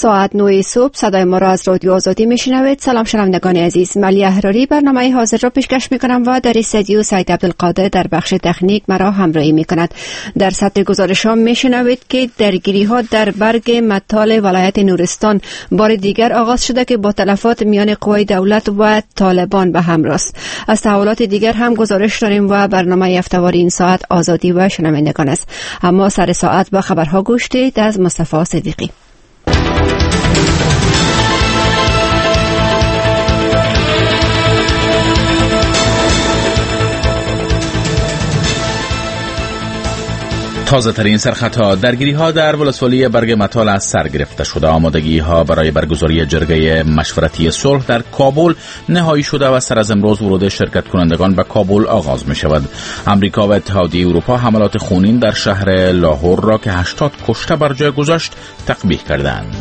ساعت 9 صبح صدای ما را از رادیو آزادی میشنوید. سلام شنوندگان عزیز، ملی احراری برنامه حاضر را پیشکش میکنم و در استودیو سید عبدالقادر در بخش تکنیک مرا همراهی میکند. در سطر گزارش ها میشنوید که درگیری ها در برگ مطال ولایت نورستان بار دیگر آغاز شده که با تلفات میان قوای دولت و طالبان به همراه است. از تحولات دیگر هم گزارش داریم و برنامه هفته‌وار این ساعت آزادی و شنوندگان است. اما سر ساعت با خبرها گوش دهید از مصطفی صدیقی. تازه ترین سرخطها: درگیری ها در ولسوالی برگ مطال از سر گرفته شده. آمادگی ها برای برگزاری جرگه مشورتی صلح در کابل نهایی شده و سر از امروز ورود شرکت کنندگان به کابل آغاز می شود. امریکا و اتحادیه اروپا حملات خونین در شهر لاهور را که 80 کشته بر جای گذاشت تقبیح کردند.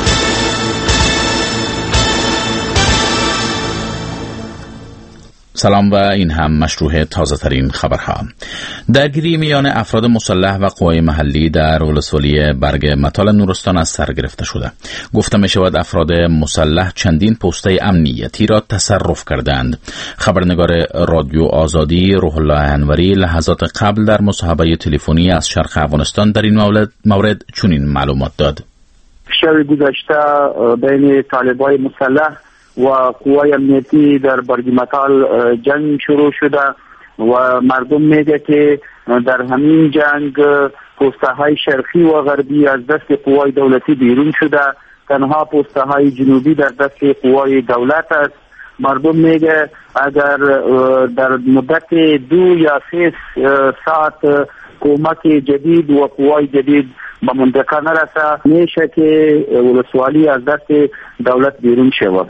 سلام و این هم مشروع تازه ترین خبرها. درگیری میان افراد مسلح و قوای محلی در ولسوالی برگ مطال نورستان از سر گرفته شده. گفته می شود افراد مسلح چندین پسته امنیتی را تصرف کردند. خبرنگار رادیو آزادی روح الله انوری لحظات قبل در مصاحبه تلفنی از شرق افغانستان در این مورد چنین معلومات داد. شب گذشته بین طالبای مسلح و قوای امنیتی در برگ مطال جنگ شروع شده و مردم میگه که در همین جنگ پسته های شرقی و غربی از دست قوای دولتی بیرون شده، تنها پسته های جنوبی در دست قوای دولت است. مردم میگه اگر در مدت 2 یا 3 ساعت کمک جدید و قوای جدید به منطقه نرسه میشه که ولسوالی از دست دولت بیرون شود.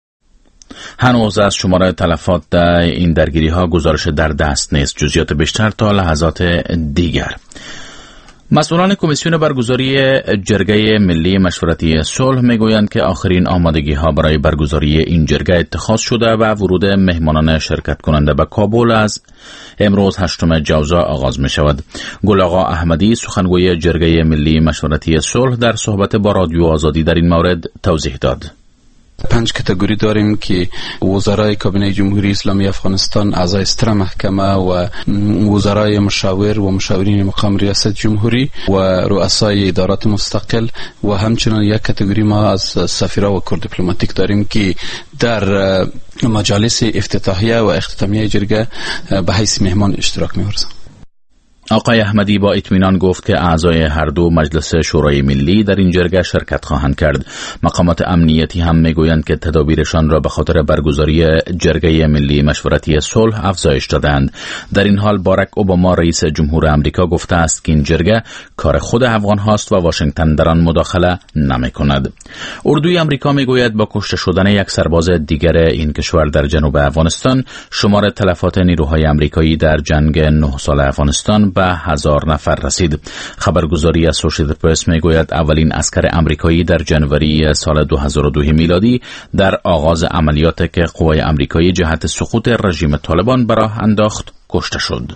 هنوز از شماره تلفات در این درگیری ها گزارش در دست نیست. جزئیات بیشتر تا لحظات دیگر. مسئولان کمیسیون برگزاری جرگه ملی مشورتی صلح میگویند که آخرین آمادگی ها برای برگزاری این جرگه اتخاذ شده و ورود مهمانان شرکت کننده به کابل از امروز 8 جوزا آغاز می شود. گل آقا احمدی سخنگوی جرگه ملی مشورتی صلح در صحبت با رادیو آزادی در این مورد توضیح داد. 5 کاتگوری داریم که وزرای کابینه جمهوری اسلامی افغانستان، اعضای ستره محکمه و وزرای مشاور و مشاورین مقام ریاست جمهوری و رؤسای ادارات مستقل و همچنین یک کاتگوری ما از سفیرا و کور دیپلماتیک داریم که در مجالس افتتاحیه و اختتامیه جرگه به حیث مهمان اشتراک می‌ورزند. آقای احمدی با اطمینان گفت که اعضای هر دو مجلس شورای ملی در این جرگه شرکت خواهند کرد. مقامات امنیتی هم میگویند که تدابیرشان را به خاطر برگزاری جرگه ملی مشورتی صلح افزایش دادند. در این حال باراک اوباما رئیس جمهور آمریکا گفته است که این جرگه کار خود افغان هاست و واشنگتن در آن مداخله نمی‌کند. اردوی آمریکا میگوید با کشته شدن یک سرباز دیگر این کشور در جنوب افغانستان شمار تلفات نیروهای آمریکایی در جنگ 9 سال افغانستان به 1000 نفر رسید. خبرگزاری اسوسییتد پرس میگوید اولین عسکر آمریکایی در جنوری سال 2002 میلادی در آغاز عملیاتی که قوای آمریکایی جهت سقوط رژیم طالبان به راه انداخت کشته شد.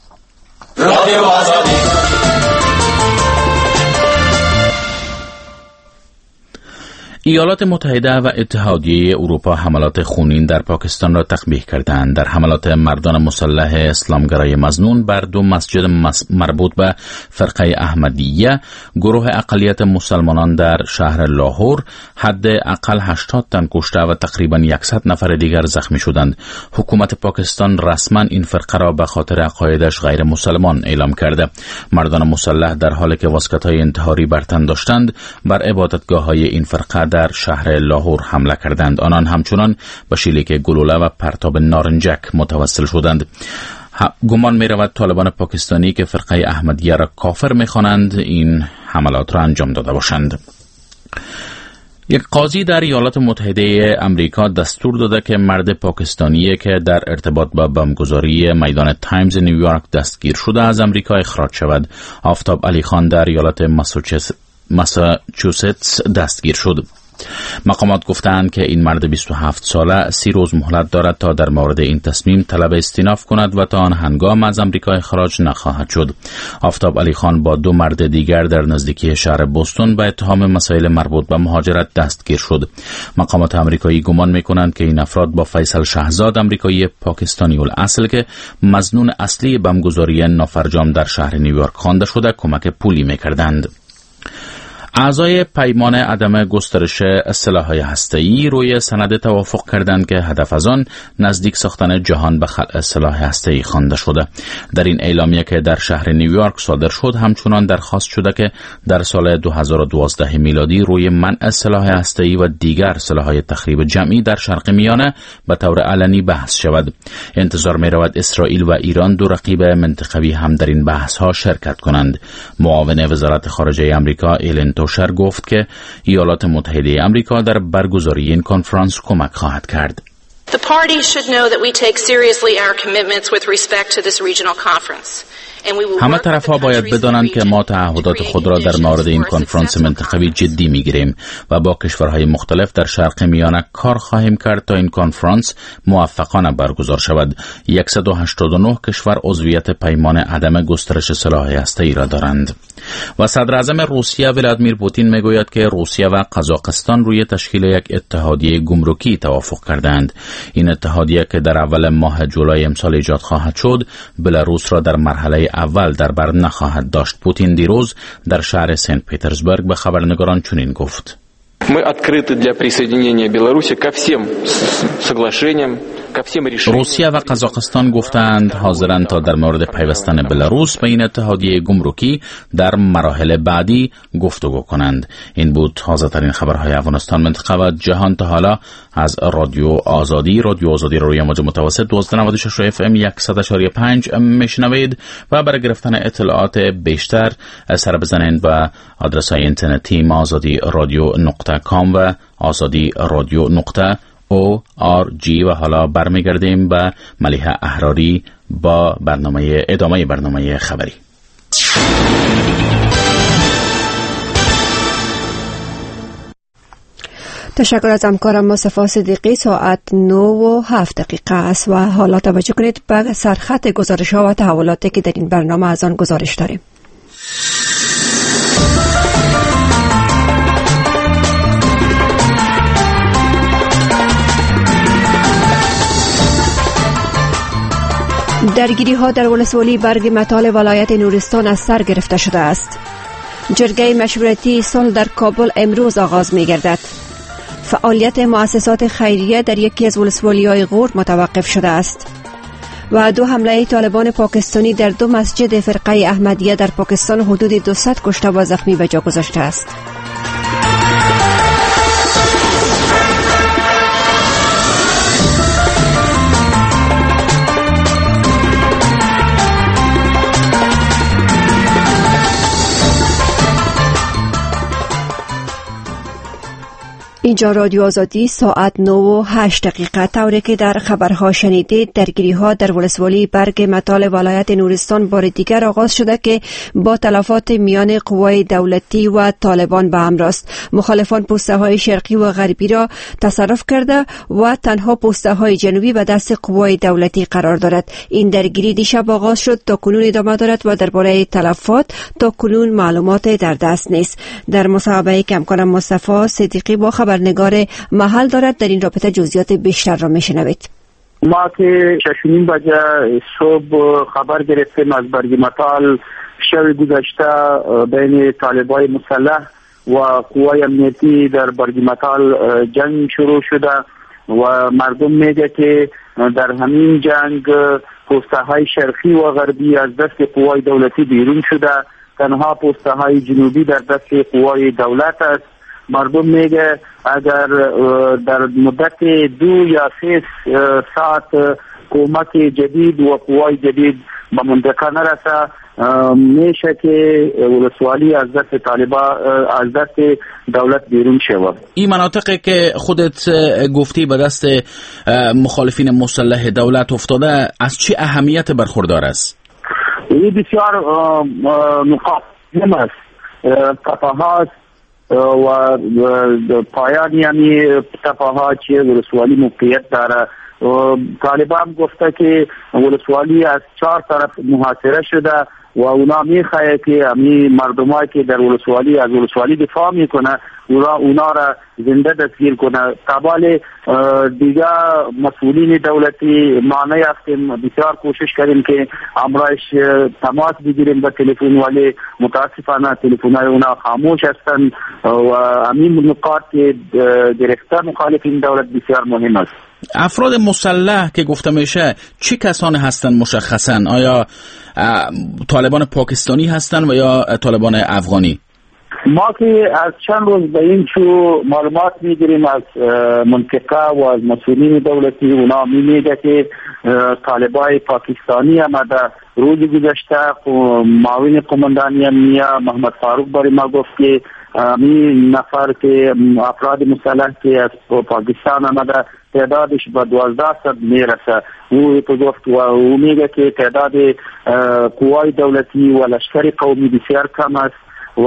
رادیو آزادی. ایالات متحده و اتحادیه اروپا حملات خونین در پاکستان را تقبیح کردند. در حملات مردان مسلح اسلامگرای مظنون بر 2 مسجد مربوط به فرقه احمدیه، گروه اقلیت مسلمانان در شهر لاهور، حداقل 80 تن کشته و تقریبا 100 نفر دیگر زخمی شدند. حکومت پاکستان رسما این فرقه را به خاطر عقایدش غیر مسلمان اعلام کرده. مردان مسلح در حالی که واسکت‌های انتحاری بر تن داشتند بر عبادتگاه‌های این فرقه در شهر لاهور حمله کردند. آنان همچنان به شلیک گلوله و پرتاب نارنجک متوسل شدند. گمان می رود طالبان پاکستانی که فرقه احمدیه را کافر می خوانند این حملات را انجام داده باشند. یک قاضی در ایالات متحده امریکا دستور داده که مرد پاکستانی که در ارتباط با بمبگذاری میدان تایمز نیویورک دستگیر شده از امریکا اخراج شود. آفتاب علی خان در ایالت ماساچوستس دستگیر شد. مقامات گفتند که این مرد 27 ساله 30 روز مهلت دارد تا در مورد این تصمیم طلب استیناف کند و تا آن هنگام از امریکا اخراج نخواهد شد. آفتاب علی خان با 2 مرد دیگر در نزدیکی شهر بوستون به اتهام مسائل مربوط به مهاجرت دستگیر شد. مقامات آمریکایی گمان می‌کنند که این افراد با فیصل شهزاد امریکایی پاکستانی الاصل که مظنون اصلی بمبگذاری نافرجام در شهر نیویورک خوانده شده کمک پولی می‌کردند. اعضای پیمان عدم گسترش سلاح‌های هسته‌ای روی سند توافق کردند که هدف از آن نزدیک ساختن جهان به خلع سلاح هسته‌ای خوانده شده. در این اعلامیه که در شهر نیویورک صادر شد همچنان درخواست شده که در سال 2012 میلادی روی منع سلاح هسته‌ای و دیگر سلاح‌های تخریب جمعی در شرق میانه به طور علنی بحث شود. انتظار می‌رود اسرائیل و ایران دو رقیب منطقوی هم در این بحث‌ها شرکت کنند. معاون وزارت خارجه آمریکا ایلن توشر گفت که ایالات متحده آمریکا در برگزاری این کنفرانس کمک خواهد کرد. The parties should know that we take seriously our commitments with respect to this regional conference. همه طرف‌ها باید بدانند که ما تعهدات خود را در مورد این کنفرانس منطقوی جدی می‌گیریم و با کشورهای مختلف در شرق میانه کار خواهیم کرد تا این کنفرانس موفقانه برگزار شود. 189 کشور عضویت پیمان عدم گسترش سلاح هسته‌ای را دارند. و صدر اعظم روسیه ولادیمیر پوتین میگوید که روسیه و قزاقستان روی تشکیل یک اتحادیه گمرکی توافق کردند. این اتحادیه که در اول ماه جولای امسال ایجاد خواهد شد، بلاروس را در مرحله اول در بر نخواهد داشت. پوتین دیروز در شهر سنت پترزبورگ به خبرنگاران چنین گفت: Мы открыты для присоединения Беларуси ко всем соглашениям. روسیه و قزاقستان گفتند حاضرند تا در مورد پیوستن بلاروس به این اتحادیه گمرکی در مراحل بعدی گفتگو کنند. این بود تازه ترین خبرهای افغانستان، منطقه و جهان تا حالا از رادیو آزادی روی موج متوسط 1296 FM 100.5 میشنوید و برای گرفتن اطلاعات بیشتر سر بزنید به آدرس اینترنتی azadi.radio.com و azadi.radio.org. و حالا برمیگردیم به ملیحه احراری با ادامه برنامه خبری. تشکر از همکارم مصطفی صدیقی. ساعت 9:07 است و حالا توجه کنید به سرخط گزارش‌ها و تحولاتی که در این برنامه از آن گزارش داریم. درگیری ها در ولسوالی برگ مطال ولایت نورستان از سر گرفته شده است. جرگه مشورتی صلح در کابل امروز آغاز می گردد. فعالیت مؤسسات خیریه در یکی از ولسوالی‌های غور متوقف شده است. و 2 حمله طالبان پاکستانی در 2 مسجد فرقه احمدیه در پاکستان حدود 200 کشته و زخمی به جا گذاشته است. اینجا رادیو آزادی، ساعت 9:08 طوری که در خبرها شنیدید، درگیری ها در ولسوالی برگ مطال ولایت نورستان بار دیگر آغاز شده که با تلفات میان قوای دولتی و طالبان به همراه است. مخالفان پوسته های شرقی و غربی را تصرف کرده و تنها پوسته های جنوبی به دست قوای دولتی قرار دارد. این درگیری دیشب آغاز شد، تا کنون ادامه دارد و درباره تلفات تا کنون معلومات در دست نیست. در مصاحبه که همکارم مصطفی صدیقی با خبرنگار محل دارد در این رابطه جزئیات بیشتر را میشنوید. ما که 6:30 بجه صبح خبر گرفتیم از برگ مطال شب گذشته بین طالبای مسلح و قوای امنیتی در برگ مطال جنگ شروع شده و مردم میگه که در همین جنگ پوسته های شرقی و غربی از دست قوای دولتی بیرون شده، تنها پوسته های جنوبی در دست قوای دولت است. مردم میگه اگر در مدت 2 یا 3 ساعت کمک جدید و قوای جدید به منطقه نرسه، میشه که ولسوالی از دست طالبان از دست دولت بیرون شود. این مناطقی که خودت گفتی به دست مخالفین مسلح دولت افتاده از چه اهمیت برخوردار است؟ این بسیار نقاط مهم است. قطعات و پایان یعنی تفاهات که ولسوالی موقعیت داره. طالبان گفته که ولسوالی از 4 طرف محاصره شده و اونا میخواه که همین مردمایی که در ولسوالی از ولسوالی دفاع میکنه اونا را زنده دستگیر کنه. قبل دیگه مسئولین دولتی ما نیافتیم، بسیار کوشش کردیم که امرایش تماس بگیریم به تلفن، ولی متاسفانه تلفن‌های اونا خاموش هستند و همین نکات که گرفتن مخالفین دولت بسیار مهم است. افراد مسلح که گفته میشه چه کسانی هستند مشخصا؟ آیا طالبان پاکستانی هستند و یا طالبان افغانی؟ ما که از چند روز به این چو معلومات میگیریم از منطقه و از مسئولین دولتی، اونا میگه که طالبای پاکستانی آمده. روز گذشته معاون قماندانی امنیه محمد فاروق برای ما گفت که این نفر که افراد مسلح که از پاکستان آمده تعدادش به 1200 میرسه. او گفت و او میگه که تعداد قوای دولتی و لشکر قومی بسیار کم است و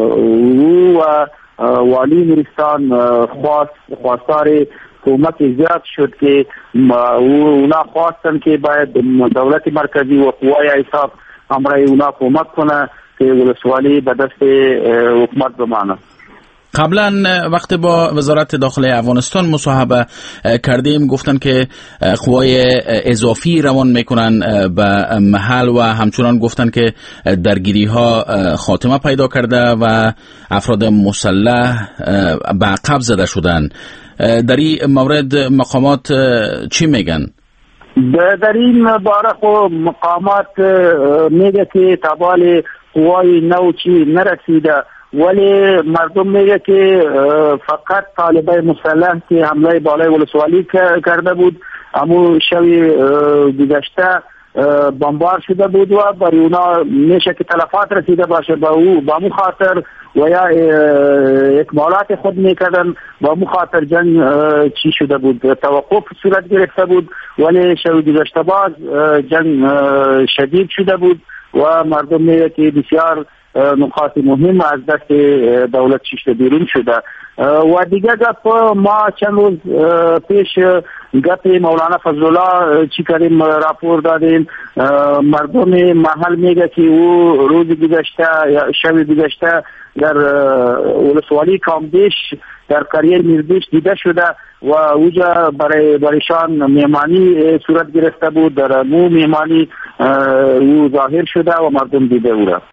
او والی نورستان خواستار کمک زیاد شد که اونا خواستن که باید دولت مرکزی و قوای ایصاف امرای اونا کمک کنه که ولسوالی به دست حکومت بمانه. قبلا وقتی با وزارت داخلی افغانستان مصاحبه کردیم گفتن که قوای اضافی روان میکنن به محل و همچنان گفتن که درگیری ها خاتمه پیدا کرده و افراد مسلح به عقب زده شدن. در این مورد مقامات چی میگن؟ در این باره مقامات میگه که تبال قوای نو چی نرسیده، ولی مردم میگه که فقط طالبای مسلح که حمله بالای ولسوالی کرده بود، اما شوی گذشته بمبار شده بود و برای اونا میشه که تلفات رسیده باشه با مو خاطر و یا اکمالات خود میکردن با مو خاطر جنگ چی شده بود، توقف صورت گرفته بود، ولی شوی گذشته باز جنگ شدید شده بود و مردم میگه که بسیار نقاط مهم از دست دولت شیشته بیرون شده. و دیگه گپ ما چند روز پیش گپ مولانا فضلالله چی کردیم راپور دادیم، مردم محل میگه که او روز گذشته یا شب گذشته در ولسوالی کامدیش در کریر میردیش دیده شده و اوجا برایشان میمانی صورت گرفته بود، در مو میمانی او ظاهر شده و مردم دیده او را.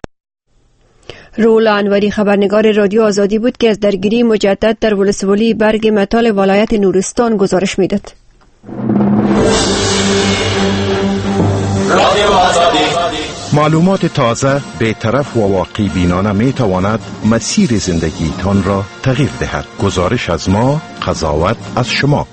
رولا انوری خبرنگار رادیو آزادی بود که از درگیری مجدد در ولسوالی برگ متال ولایت نورستان گزارش میداد. معلومات تازه، بی‌طرف و واقعی بینانه می تواند مسیر زندگی تان را تغییر دهد. گزارش از ما، قضاوت از شما.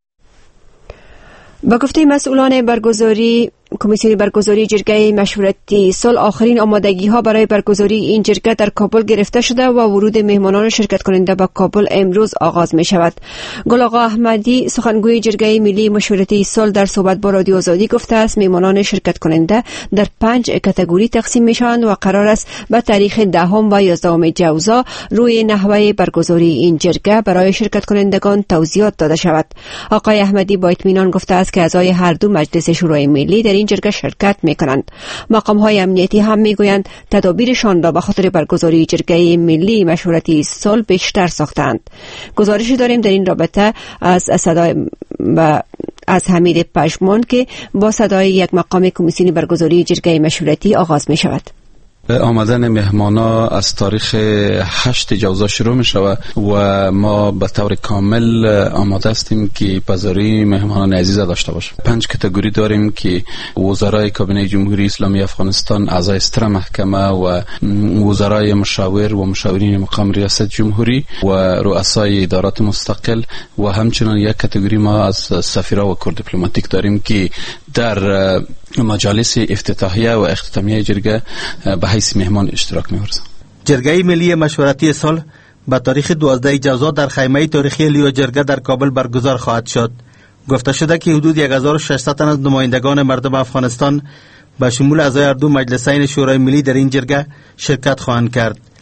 با گفته مسئولان کمیسیون برگزاری جرگه مشورتی صلح، آخرین آمادگی ها برای برگزاری این جرگه در کابل گرفته شده و ورود مهمانان شرکت کننده به کابل امروز آغاز می شود. گل آقا احمدی سخنگوی جرگه ملی مشورتی صلح در صحبت با رادیو آزادی گفته است مهمانان شرکت کننده در 5 کاتگوری تقسیم می شوند و قرار است به تاریخ 10 و 11 جوزا روی نحوه برگزاری این جرگه برای شرکت کنندگان توضیحات داده شود. آقای احمدی با اطمینان گفته است که اعضای هر دو مجلس شورای ملی در این جرگه شرکت می‌کنند. مقام‌های امنیتی هم می‌گویند تدابیرشان را به خاطر برگزاری جرگه ملی مشورتی صلح بیشتر ساختند. گزارشی داریم در این رابطه از حمید پشمان که با صدای یک مقام کمیسیون برگزاری جرگه مشورتی آغاز می‌شود. آمدن مهمانا از تاریخ 8 جوزا شروع می شود و ما به طور کامل آماده هستیم که پذیرایی مهمانان عزیز داشته باشیم. 5 کاتگوری داریم که وزرای کابینه جمهوری اسلامی افغانستان، اعضای ستره محکمه و وزرای مشاور و مشاورین مقام ریاست جمهوری و رؤسای ادارات مستقل و همچنین یک کاتگوری ما از سفیرا و کور دیپلماتیک داریم که در مجالس افتتاحیه و اختتامیه جرگه به حیث مهمان اشتراک می‌ورزند. جرگه ملی مشورتی صلح به تاریخ 12 جوزا در خیمه تاریخی لیو جرگه در کابل برگزار خواهد شد. گفته شده که حدود 1600 تن از نمایندگان مردم افغانستان به شمول اعضای هر دو مجلسین شورای ملی در این جرگه شرکت خواهند کرد.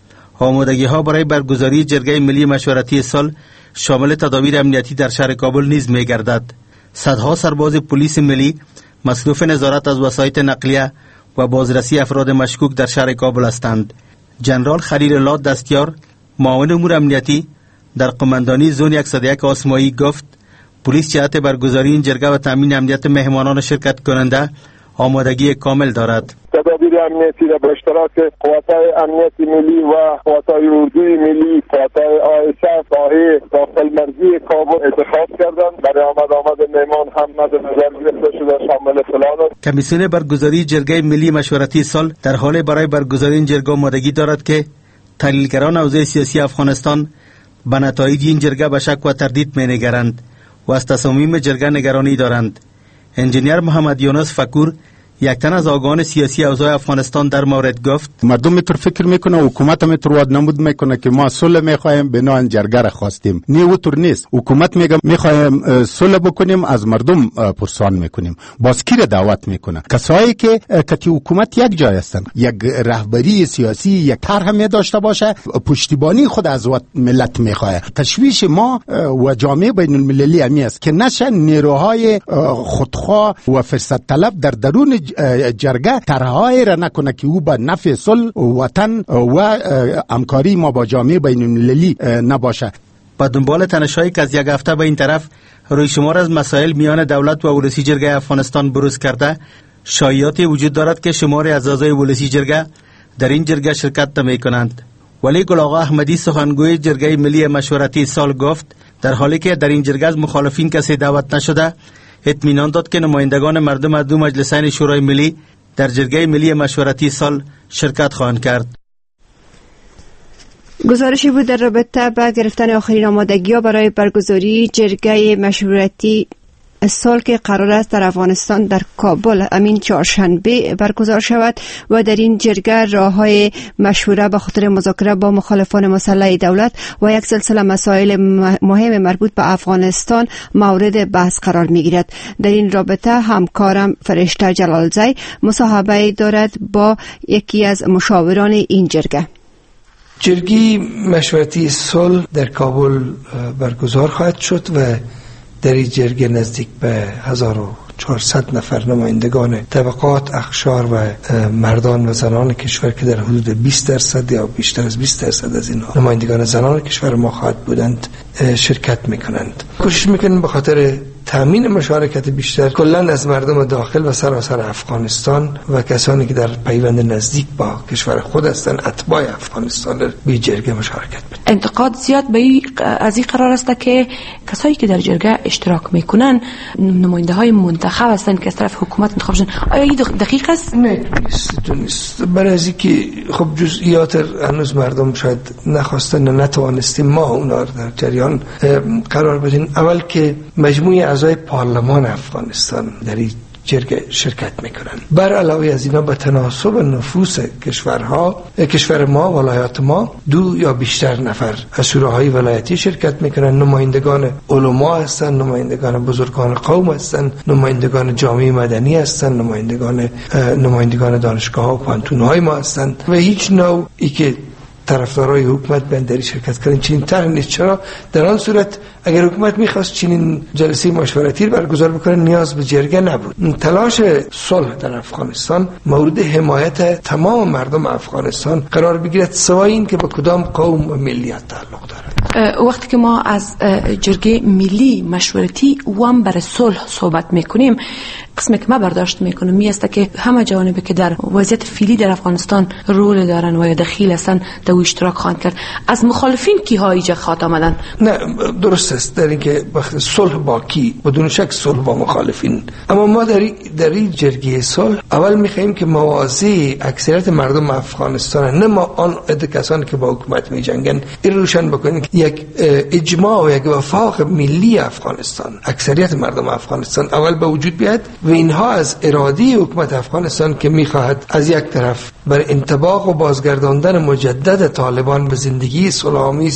آمادگی ها برای برگزاری جرگه ملی مشورتی سال شامل تدابیر امنیتی در شهر کابل نیز می گردد. صدها سرباز پلیس ملی مصروف نظارت از وسایط نقلیه و بازرسی افراد مشکوک در شهر کابل هستند. جنرال خلیل الله دستیار معاون امور امنیتی در قماندانی زون 101 آسمایی گفت پلیس جهت برگزاری این جرگه و تامین امنیت مهمانان شرکت کننده آمادگی کامل دارد. تدابیر امنیتی را به اشتراک قوات‌های امنیتی ملی و قوات‌های اردوی ملی، قوات‌های آیسف، ساحه داخل مرزی کابل انتخاب کردند. برای آمد مهمان هم مد نظر گرفته شده شامل فلان است. کمیسیون برگزاری جرگه ملی مشورتی سال در حال برای برگزاری این جرگه آمادگی دارد که تحلیلگران اوضاع سیاسی افغانستان به نتایج این جرگه به شک و تردید می‌نگرند و از تصامیم جرگه نگرانی دارند. انجینیر محمد یونس فکور یک تن از آگاهان سیاسی اوضاع افغانستان در مورد گفت مردم میتر فکر میکنه، حکومت میتر واد نمود میکنه که ما صلح میخوایم، بنا جرگه را خواستیم. نه اوتر نیست. حکومت میگه میخوایم صلح بکنیم، از مردم پرسان میکنیم. باز کی را دعوت میکنه؟ کسایی که حکومت یک جای هستن، یک رهبری سیاسی، یک طرح می داشته باشه، پشتیبانی خود از ملت میخواد. تشویش ما و جامعه بین المللی همی است که نشه نیروهای خودخواه و فرصت طلب در درون جرگه طرح‌های را نکنه که او به نفع صلح وطن و همکاری ما با جامعه بین المللی نباشه. با دنبال تنش‌هایی که از یک هفته به این طرف روی شمار از مسائل میان دولت و ولسی جرگه افغانستان بروز کرده، شایعاتی وجود دارد که شماری از اعضای ولسی جرگه در این جرگه شرکت نمی‌کنند. ولی گل آقا احمدی سخنگوی جرگه ملی مشورتی سال گفت در حالی که در این جرگه از مخالفین کسی دعوت نشده، اطمینان داد که نمایندگان مردم از دو مجلسین شورای ملی در جرگه ملی مشورتی سال شرکت خواهند کرد. گزارشی بود در رابطه با گرفتن آخرین آمادگی‌ها برای برگزاری جرگه مشورتی سال که قرار است در افغانستان در کابل امین چهارشنبه برگزار شود و در این جرگه راه‌های مشوره به خاطر مذاکره با مخالفان مسلح دولت و یک سلسله مسائل مهم مربوط به افغانستان مورد بحث قرار می‌گیرد. در این رابطه همکارم فرشته جلالزی مصاحبه دارد با یکی از مشاوران این جرگه. جرگه مشورتی صلح در کابل برگزار خواهد شد و در این جرگه نزدیک به 1400 نفر نمایندگان طبقات، اقشار و مردان و زنان کشور که در حدود 20% یا بیشتر از 20% از اینها نمایندگان زنان کشور ما خواهد بودند شرکت میکنند. کوشش میکنیم به خاطر تامین مشارکت بیشتر کلاً از مردم داخل و سراسر افغانستان و کسانی که در پیوند نزدیک با کشور خود هستند اتباع افغانستان به جرگه مشارکت بدهند. انتقاد زیاد به از این قرار است که کسایی که در جرگه اشتراک میکنن نماینده های منتخب هستند که از طرف حکومت انتخاب شدن. آیا این دقیق است؟ نه نیست. برای از اینکه خب جزئیات هنوز مردم شاید نخواستن و نتوانستیم ما اونا در جریان قرار بدیم. اول که مجموعه اعضای پارلمان افغانستان در این جرگه شرکت میکنن. بر علاوه از اینا به تناسب نفوس کشور ما ولایات ما 2 یا بیشتر نفر از شوراهای ولایتی شرکت میکنن. نمایندگان علما هستن، نمایندگان بزرگان قوم هستن، نمایندگان جامعه مدنی هستن، نمایندگان دانشگاه ها و پانتونهای ما هستن و هیچ نوعی که طرفدارای حکومت بندری شرکت کردن چنین طرح نیست. چرا؟ در آن صورت اگر حکومت میخواست چنین جلسه مشورتی برگزار بکنه نیاز به جرگه نبود. تلاش صلح در افغانستان مورد حمایت تمام مردم افغانستان قرار بگیرد سوای این که به کدام قوم و ملیت تعلق دارد. وقتی که ما از جرگه ملی مشورتی و هم برای صلح صحبت میکنیم، قسمی که ما برداشت میکنم می است که همه جوانبی که در وضعیت فعلی در افغانستان رول دارن و یا دخیل هستن در اشتراک خواهند کرد. از مخالفین کی ها ایجا خواهد آمدن؟ نه درست است در اینکه صلح با کی بدون شک صلح با مخالفین، اما ما در این جرگه صلح اول میخواهیم که موازی اکثریت مردم افغانستان، نه ما آن عده کسانی که با حکومت میجنگن، این روشن بکنیم که یک اجماع و یک وفاق ملی افغانستان، اکثریت مردم افغانستان اول به وجود بیاد و اینها از اراده حکومت افغانستان که میخواهد از یک طرف بر انطباق و بازگرداندن مجدد طالبان به زندگی صلح‌آمیز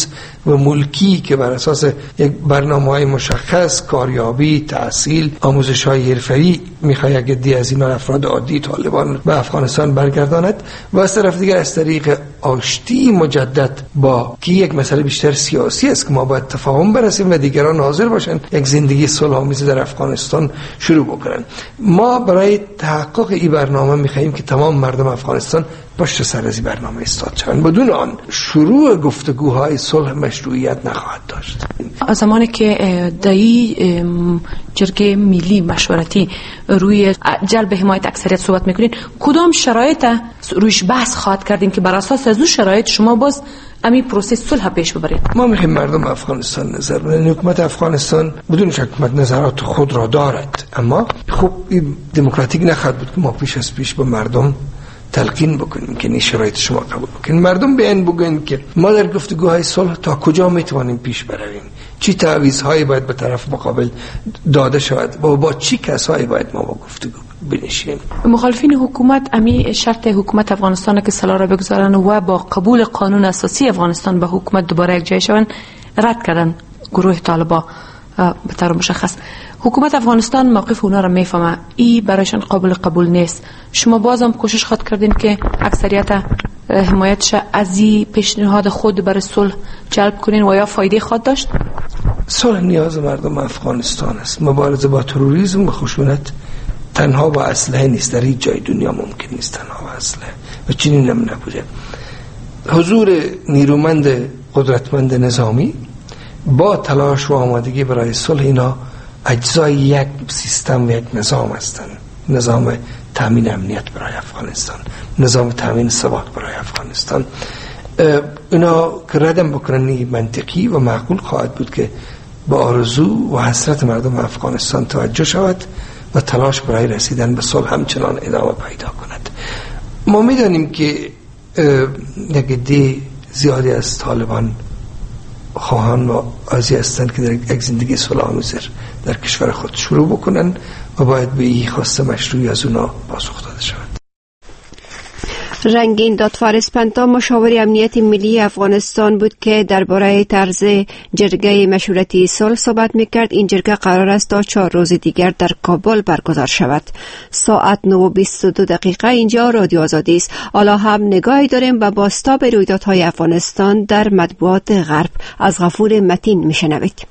و ملکی که بر اساس یک برنامه‌های مشخص، کاریابی، تحصیل، آموزش‌های حرفه‌ای می‌خواد یک عده از این افراد عادی طالبان به افغانستان برگرداند و از طرف دیگر از طریق آشتی مجدد با که یک مسئله بیشتر سیاسی است که ما باید تفاهم برسیم و دیگران حاضر باشند یک زندگی صلح‌آمیز در افغانستان شروع بکنن. ما برای تحقق این برنامه می‌خواهیم که تمام مردم افغانستان پشت سر از این برنامه ایستاد شوند. بدون آن شروع گفتگوهای صلح مشروعیت نخواهد داشت. از زمانی که دایی جرگه ملی مشورتی روی جلب حمایت اکثریت صحبت میکنین، کدام شرایط رویش بحث خواهد کردین که بر اساس از اون شرایط شما باز امی پروسه صلح پیش ببرید؟ ما میخوایم مردم افغانستان نظر بدن. حکومت افغانستان بدون شک حکومت نظرات خود را دارد، اما خب دموکراتیک نخواهد بود که ما پیش به مردم تلقین بکنیم که این شرایط شما قبول بکنیم. مردم بیان بگن که ما در گفتگوهای صلح تا کجا میتوانیم پیش برویم، چی تعویض‌هایی باید به طرف مقابل داده شود و با چی کسایی باید ما با گفتگو بنشینیم. مخالفین حکومت امی شرط حکومت افغانستان که سلا را بگذارن و با قبول قانون اساسی افغانستان به حکومت دوباره یک جای شوند رد کردن گروه طالبان به طور مشخص. حکومت افغانستان موقف اونا را میفهمه، ای برایشان قابل نیست. شما بازم کوشش خود کردین که اکثریت حمایتش از این پیشنهاد خود برای صلح جلب کنین و یا فایده خود داشت؟ صلح نیاز مردم افغانستان است. مبارزه با تروریسم و خشونت تنها با اسلحه نیست، در هیچ جای دنیا ممکن نیست تنها با اسلحه و چنین هم نبوده. حضور نیرومند قدرتمند نظامی با تلاش و آمادگی برای صلح اینا اجزای یک سیستم و یک نظام هستند. نظام تامین امنیت برای افغانستان، نظام تامین ثبات برای افغانستان. اینا که ردم بکنن منطقی و معقول خواهد بود که با آرزو و حسرت مردم افغانستان توجه شود و تلاش برای رسیدن به صلح همچنان ادامه پیدا کند. ما میدانیم که یک عده زیادی از طالبان خواهان و آزی هستند که در یک زندگی صلح‌آمیز در کشور خود شروع بکنن و باید به این خواست مشروعی از اونا پاسخ داده شود. رنگین دادفارس پنتا مشاور امنیت ملی افغانستان بود که درباره طرز جرگه مشورتی صلح صحبت میکرد. این جرگه قرار است تا 4 روز دیگر در کابل برگزار شود. ساعت 9:22 اینجا رادیو آزادی است. حالا هم نگاهی داریم به بازتاب رویدادهای افغانستان در مطبوعات غرب. از غفور متین میشنوید.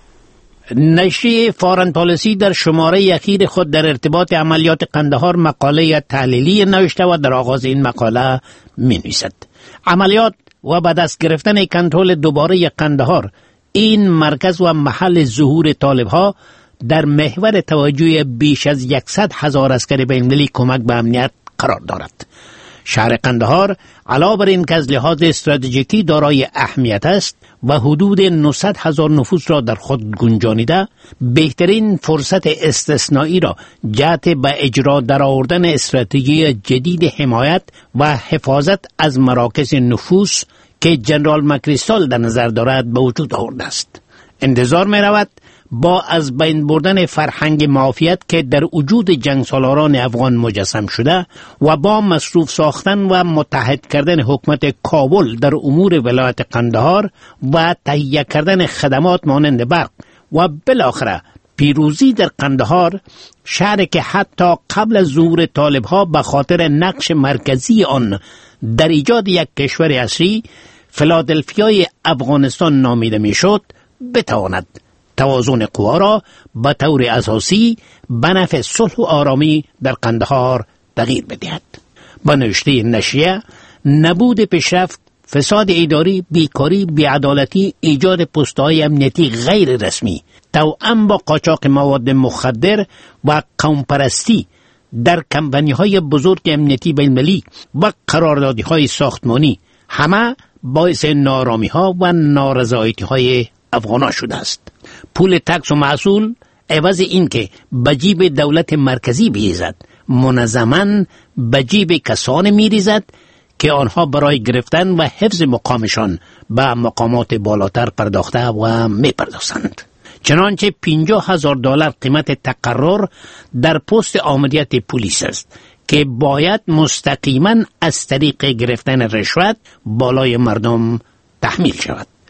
نشریه فارن پالیسی در شماره اخیر خود در ارتباط عملیات قندهار مقاله تحلیلی نوشته و در آغاز این مقاله می نویسد: عملیات و به دست گرفتن کنترل دوباره قندهار، این مرکز و محل ظهور طالبها، در محور توجه بیش از 100,000 عسکر بین‌المللی کمک به امنیت قرار دارد. شهر قندهار علاوه بر این که از لحاظ استراتژیکی دارای اهمیت است و حدود 900,000 نفوس را در خود گنجانیده، بهترین فرصت استثنایی را جهت به اجرا درآوردن استراتژی جدید حمایت و حفاظت از مراکز نفوذ که جنرال مکریستال در نظر دارد به وجود آورده است. انتظار می رود با از بین بردن فرهنگ معافیت که در وجود جنگسالاران افغان مجسم شده و با مصروف ساختن و متحد کردن حکومت کابل در امور ولایت قندهار و تهیه کردن خدمات مانند برق و بالاخره پیروزی در قندهار، شهری که حتی قبل از ظهور طالبها به خاطر نقش مرکزی آن در ایجاد یک کشور عصری فیلادلفیای افغانستان نامیده میشد، بتواند توازن قوا را به طور اساسی به نفع صلح و آرامی در قندهار تغییر بدهد. با نوشته نشریه، نبود پیشرفت، فساد اداری، بیکاری، بیعدالتی، ایجاد پست‌های امنیتی غیر رسمی، توأم با قاچاق مواد مخدر و قومپرستی در کمپانی‌های بزرگ امنیتی بین‌المللی و قراردادهای ساختمانی همه باعث نارامی‌ها و نارضایتی‌های افغان‌ها شده است. پول تکس و محصول عوض این که به جیب دولت مرکزی بیزد، منظماً به جیب کسان میریزد که آنها برای گرفتن و حفظ مقامشان به مقامات بالاتر پرداخته و میپردازند. چنانچه $50,000 قیمت تقرر در پست آمریت پلیس است که باید مستقیما از طریق گرفتن رشوت بالای مردم تحمیل شود.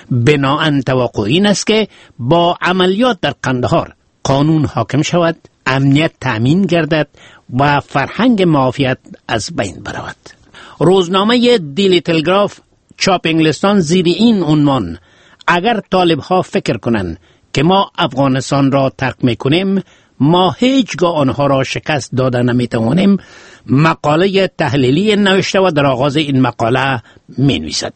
بناهن توقع این است که با عملیات در قندهار قانون حاکم شود، امنیت تأمین گردد و فرهنگ معافیت از بین برود. روزنامه دیلی تلگراف چاپ انگلستان زیر این عنوان: اگر طالب ها فکر کنند که ما افغانستان را ترک میکنیم، ما هیچگاه آنها را شکست داده نمیتوانیم، مقاله تحلیلی نوشته و در آغاز این مقاله می نویسد: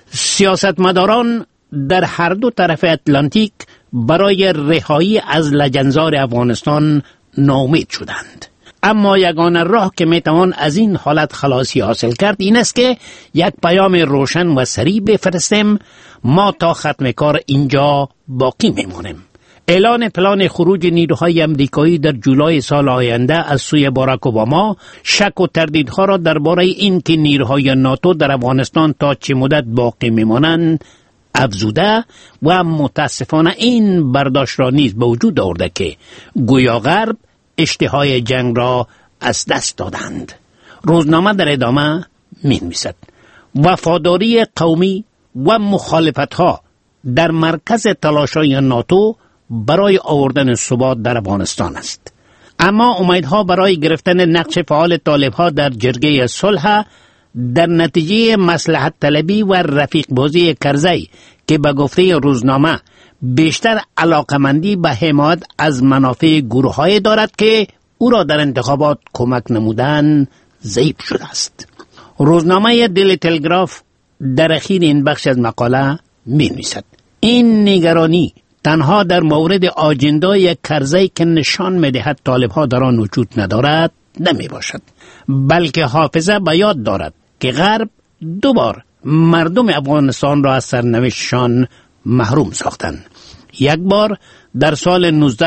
سیاستمداران در هر دو طرف اتلانتیک برای رهایی از لجنزار افغانستان ناامید شدند، اما یگانه راه که میتوان از این حالت خلاصی حاصل کرد این است که یک پیام روشن و سریع بفرستیم: ما تا ختم کار اینجا باقی میمونیم. اعلان پلان خروج نیروهای امریکایی در جولای سال آینده از سوی باراک اوباما شک و تردیدها را درباره این که نیروهای ناتو در افغانستان تا چه مدت باقی میمانند افزوده و متاسفانه این برداشت را نیز به وجود آورده که گویا غرب اشتهای جنگ را از دست دادند. روزنامه در ادامه می‌نویسد: وفاداری قومی و مخالفت‌ها در مرکز تلاش‌های ناتو برای آوردن ثبات در افغانستان است، اما امیدها برای گرفتن نقش فعال طالب‌ها در جرگه صلح در نتیجه مصلحت طلبی و رفیق بازی کرزی که به گفته روزنامه بیشتر علاقمندی به حمایت از منافع گروه‌های دارد که او را در انتخابات کمک نمودن ضعیف شده است. روزنامه دیلی تلگراف در اخیر این بخش از مقاله می‌نویسد: این نگرانی تنها در مورد آجندای کرزی که نشان می‌دهد طالب‌ها در آن وجود ندارد نمی باشد، بلکه حافظه به یاد دارد که غرب دوبار مردم افغانستان را از سرنوشتشان محروم ساختند. یک بار در سال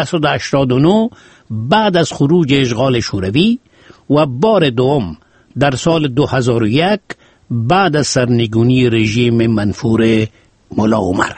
1989 بعد از خروج اشغال شوروی و بار دوم در سال 2001 بعد از سرنگونی رژیم منفور ملا عمر.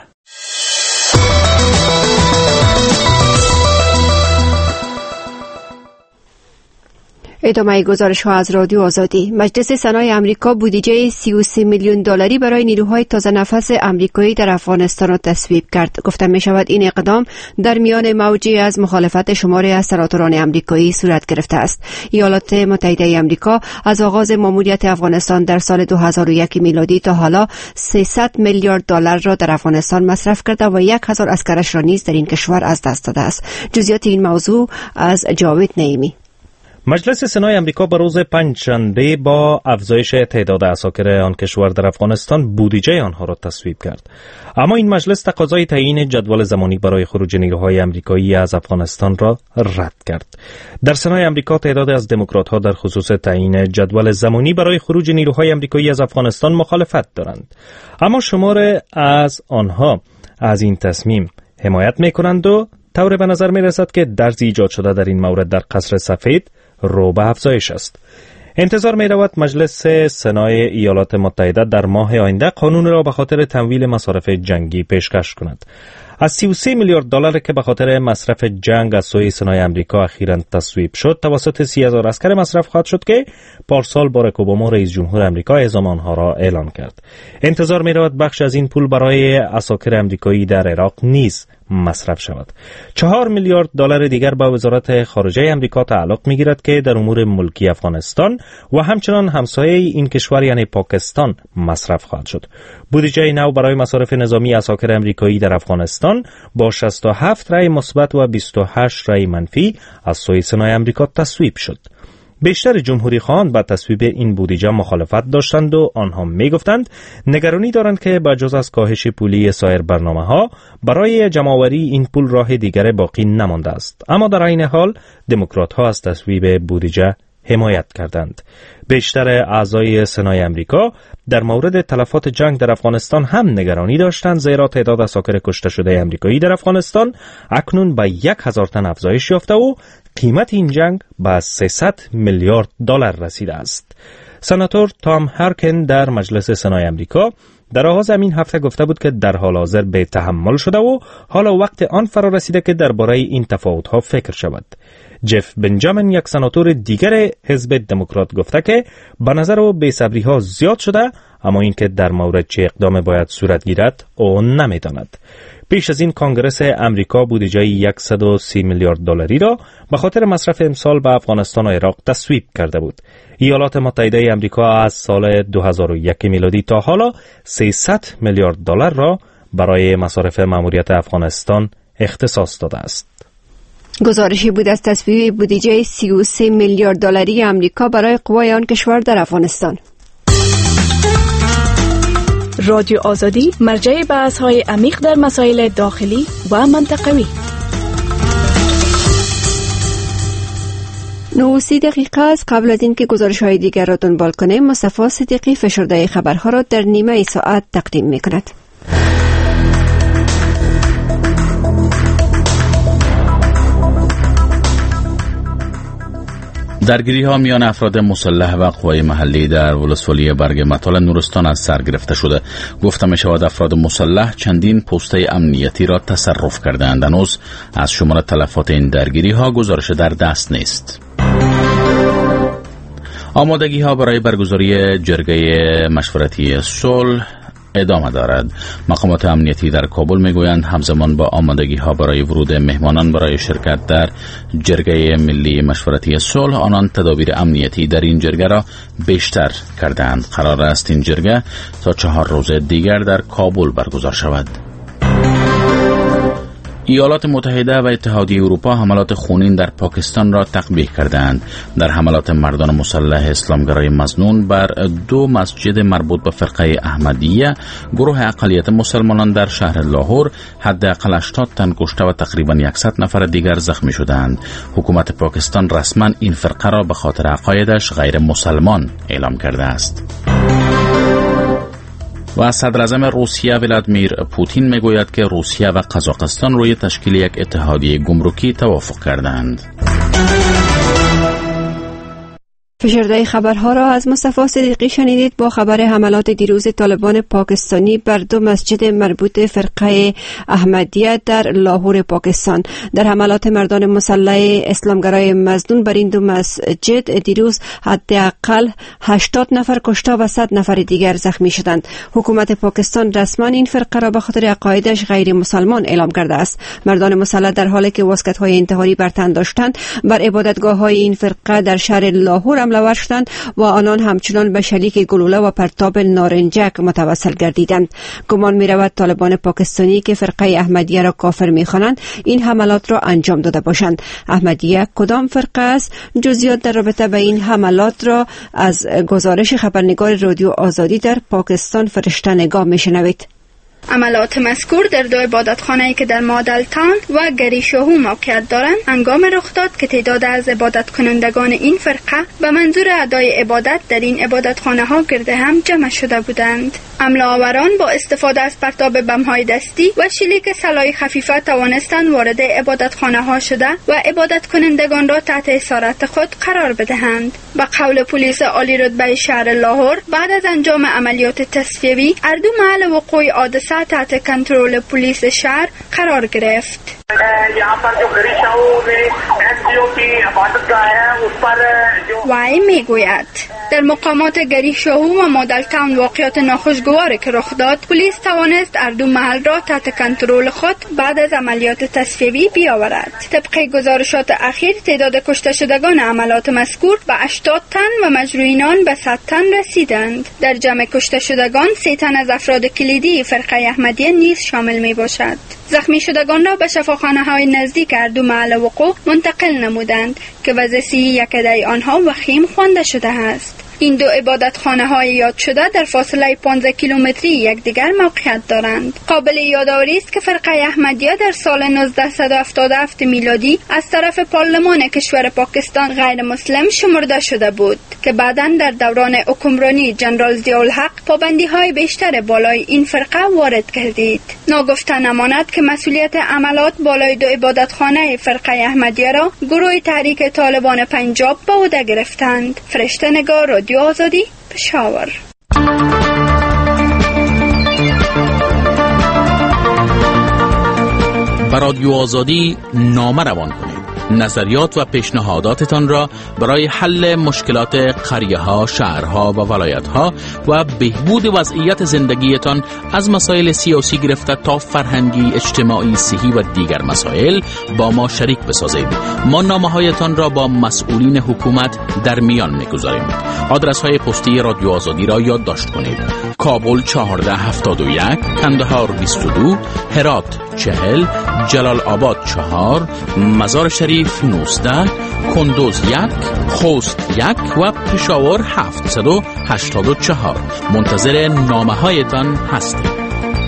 ادامه گزارش ها از رادیو آزادی. مجلس سنای امریکا بودجه 33 میلیون دلاری برای نیروهای تازه نفس امریکایی در افغانستان را تصویب کرد. گفته می شود این اقدام در میان موجی از مخالفت شماری از سناتوران امریکایی صورت گرفته است. ایالات متحده امریکا از آغاز ماموریت افغانستان در سال 2001 میلادی تا حالا 300 میلیارد دلار را در افغانستان مصرف کرده و 1000 عسکرش را نیز در این کشور از دست داده است. جزئیات این موضوع از جاوید نعیمی. مجلس سنای امریکا به روز پنجشنبه با افزایش تعداد عساکر آن کشور در افغانستان بودجه آنها را تصویب کرد. اما این مجلس تقاضای تعیین جدول زمانی برای خروج نیروهای امریکایی از افغانستان را رد کرد. در سنای امریکا تعداد از دموکرات‌ها در خصوص تعیین جدول زمانی برای خروج نیروهای امریکایی از افغانستان مخالفت دارند. اما شمار از آنها از این تصمیم حمایت می‌کنند و طور به نظر می‌رسد که درزی ایجاد شده در این مورد در قصر سفید رو به افزایش است. انتظار می رود مجلس سنای ایالات متحده در ماه آینده قانون را به خاطر تمویل مصارف جنگی پیشکش کند. از 33 میلیارد دلار که به خاطر مصرف جنگ از سوی سنای امریکا اخیراً تصویب شد، توسط 30,000 عسکر مصرف خواهد شد که پارسال باراک اوباما رئیس جمهور امریکا اعزام آنها را اعلان کرد. انتظار می رود بخش از این پول برای عساکر امریکایی در عراق نیز مصرف شود. 4 میلیارد دلار دیگر به وزارت خارجه امریکا تعلق می‌گیرد که در امور ملکی افغانستان و همچنان همسایه این کشور یعنی پاکستان مصرف خواهد شد. بودجه نو برای مصارف نظامی عساکر امریکایی در افغانستان با 67 رأی مثبت و 28 رأی منفی از سوی سنای امریکا تصویب شد. بیشتر جمهوری خواهان با تصویب این بودجه مخالفت داشتند و آنها می گفتند نگرانی دارند که با جز از کاهش پولی سایر برنامه‌ها برای جمع‌آوری این پول راه دیگر باقی نمانده است. اما در این حال دموکرات‌ها از تصویب بودجه حمایت کردند. بیشتر اعضای سنای امریکا در مورد تلفات جنگ در افغانستان هم نگرانی داشتند، زیرا تعداد عساکر کشته شده امریکایی در افغانستان اکنون به 1000 تن افزایش یافته و قیمت این جنگ به 300 میلیارد دلار رسیده است. سناتور تام هارکن در مجلس سنای امریکا در آغاز همین هفته گفته بود که در حال حاضر به تحمل شده و حالا وقت آن فرا رسیده که درباره این تفاوت‌ها فکر شود. جف بنجامین، یک سناتور دیگر حزب دموکرات، گفته که به نظر او بی‌صبری‌ها زیاد شده، اما اینکه در مورد چه اقدام باید صورت گیرد او نمی‌داند. پیش از این کنگره امریکا بودجه 130 میلیارد دلاری را به خاطر مصرف امسال به افغانستان و عراق تصویب کرده بود. ایالات متحده امریکا از سال 2001 میلادی تا حالا 300 میلیارد دلار را برای مصارف ماموریت افغانستان اختصاص داده است. گزارشی بود از تصویب بودجه 33 میلیارد دلاری امریکا برای قوای آن کشور در افغانستان. رادیو آزادی، مرجع بحث‌های عمیق در مسائل داخلی و منطقوی. 90 دقیقه است. قبل از اینکه گزارش‌های دیگر را دنبال کنیم، مصطفی صدیقی فشرده خبرها را در نیمه ساعت تقدیم می‌کند. درگیری‌ها میان افراد مسلح و قوای محلی در ولسوالی برگ مطال نورستان از سر گرفته شده. گفته می‌شود افراد مسلح چندین پسته امنیتی را تصرف کردند. هنوز از شمار تلفات این درگیری‌ها گزارش در دست نیست. آمادگی‌ها برای برگزاری جرگه مشورتی صلح ادامه دارد. مقامات امنیتی در کابل میگویند همزمان با آمادگی‌ها برای ورود مهمانان برای شرکت در جرگه ملی مشورتی صلح، آنان تدابیر امنیتی در این جرگه را بیشتر کردند. قرار است این جرگه تا 4 روز دیگر در کابل برگزار شود. ایالات متحده و اتحادیه اروپا حملات خونین در پاکستان را تقبیح کردند. در حملات مردان مسلح اسلامگرای مظنون بر 2 مسجد مربوط به فرقه احمدیه، گروه اقلیت مسلمانان در شهر لاهور حداقل 80 تن کشته و تقریبا 100 نفر دیگر زخمی شدند. حکومت پاکستان رسما این فرقه را به خاطر عقایدش غیر مسلمان اعلام کرده است. و صدراعظم روسیه ولادیمیر پوتین میگوید که روسیه و قزاقستان روی تشکیل یک اتحادیه گمرکی توافق کردند. فشرده خبرها را از مصطفی صدیقی شنیدید با خبر حملات دیروز طالبان پاکستانی بر 2 مسجد مربوط فرقه احمدیه در لاهور پاکستان. در حملات مردان مسلح اسلامگرای مظنون بر این 2 مسجد دیروز حداقل 80 نفر کشته و 100 نفر دیگر زخمی شدند. حکومت پاکستان رسما این فرقه را به خاطر عقایدش غیر مسلمان اعلام کرده است. مردان مسلح در حالی که واسکت‌های انتحاری بر تن داشتند بر عبادتگاه‌های این فرقه در شهر لاهور حمله شدند و آنان همچنان به شلیک گلوله و پرتاب نارنجک متوسل گردیدند. گمان می رود طالبان پاکستانی که فرقه احمدیه را کافر می خوانند این حملات را انجام داده باشند. احمدیه کدام فرقه است؟ جزئیات در رابطه با این حملات را از گزارش خبرنگار رادیو آزادی در پاکستان فرشته نگاه می شنوید. عملات مذکور در 2 عبادتخانه‌ای که در مادل تاون و گریشوهو موقعیت دارند هنگام رخ داد که تعداد از عبادت کنندگان این فرقه به منظور ادای عبادت در این عبادتخانه‌ها گرد هم جمع شده بودند. حمله آوران با استفاده از پرتاب بم‌های دستی و شلیک سلاح خفیفه توانستند وارد عبادتخانه‌ها شده و عبادت کنندگان را تحت اسارت خود قرار بدهند. به قول پلیس عالی رتبه شهر لاهور بعد از انجام عملیات تصفیه‌ای اردو محل وقوع حادثه تحت کنترل پلیس شهر قرار گرفت. وی میگوید در مقامات گریشوهو و مادل تاون واقعات ناخوشگواری که رخ داد، پلیس توانست اردو محل را تحت کنترل خود بعد از عملیات تصفیه‌ای بیاورد. طبق گزارشات اخیر تعداد کشته شدگان عملات مذکور به 80 تن و مجروحان به 100 تن رسیدند. در جمع کشته شدگان 3 تن از افراد کلیدی فرقه احمدیه نیز شامل می باشد. زخمی شدگان را به شفاخانه‌های نزدیک اردو محل وقوع منتقل نمودند که وضع صحی یک عده آنها وخیم خوانده شده است. این 2 عبادتخانه‌های یاد شده در فاصله 15 کیلومتری یکدیگر موقعیت دارند. قابل یادآوری است که فرقه احمدیه در سال 1977 میلادی از طرف پارلمان کشور پاکستان غیر مسلم شمرده شده بود که بعداً در دوران حکمرانی جنرال ضیاءالحق پابندی‌های بیشتر بالای این فرقه وارد گردید. ناگفته نماند که مسئولیت عملات بالای 2 عبادتخانه فرقه احمدیه را گروه تحریک طالبان پنجاب به عهده گرفتند. فرشته نگار، رادیو آزادی، پشاور. به رادیو آزادی نامه روان کنید. نظریات و پیشنهاداتتان را برای حل مشکلات قریه‌ها، شهرها و ولایت‌ها و بهبود وضعیت زندگیتان از مسائل سیاسی گرفته تا فرهنگی، اجتماعی، صحی و دیگر مسائل با ما شریک بسازید. ما نامه‌هایتان را با مسئولین حکومت در میان می‌گذاریم. آدرس‌های پستی رادیو آزادی را یادداشت کنید: کابل 1471، کندهار 22، هرات 40، جلال آباد 4، مزار شریف 19، کندوز 1، خوست 1 و پشاور 784. منتظر نامه هایتان هستیم.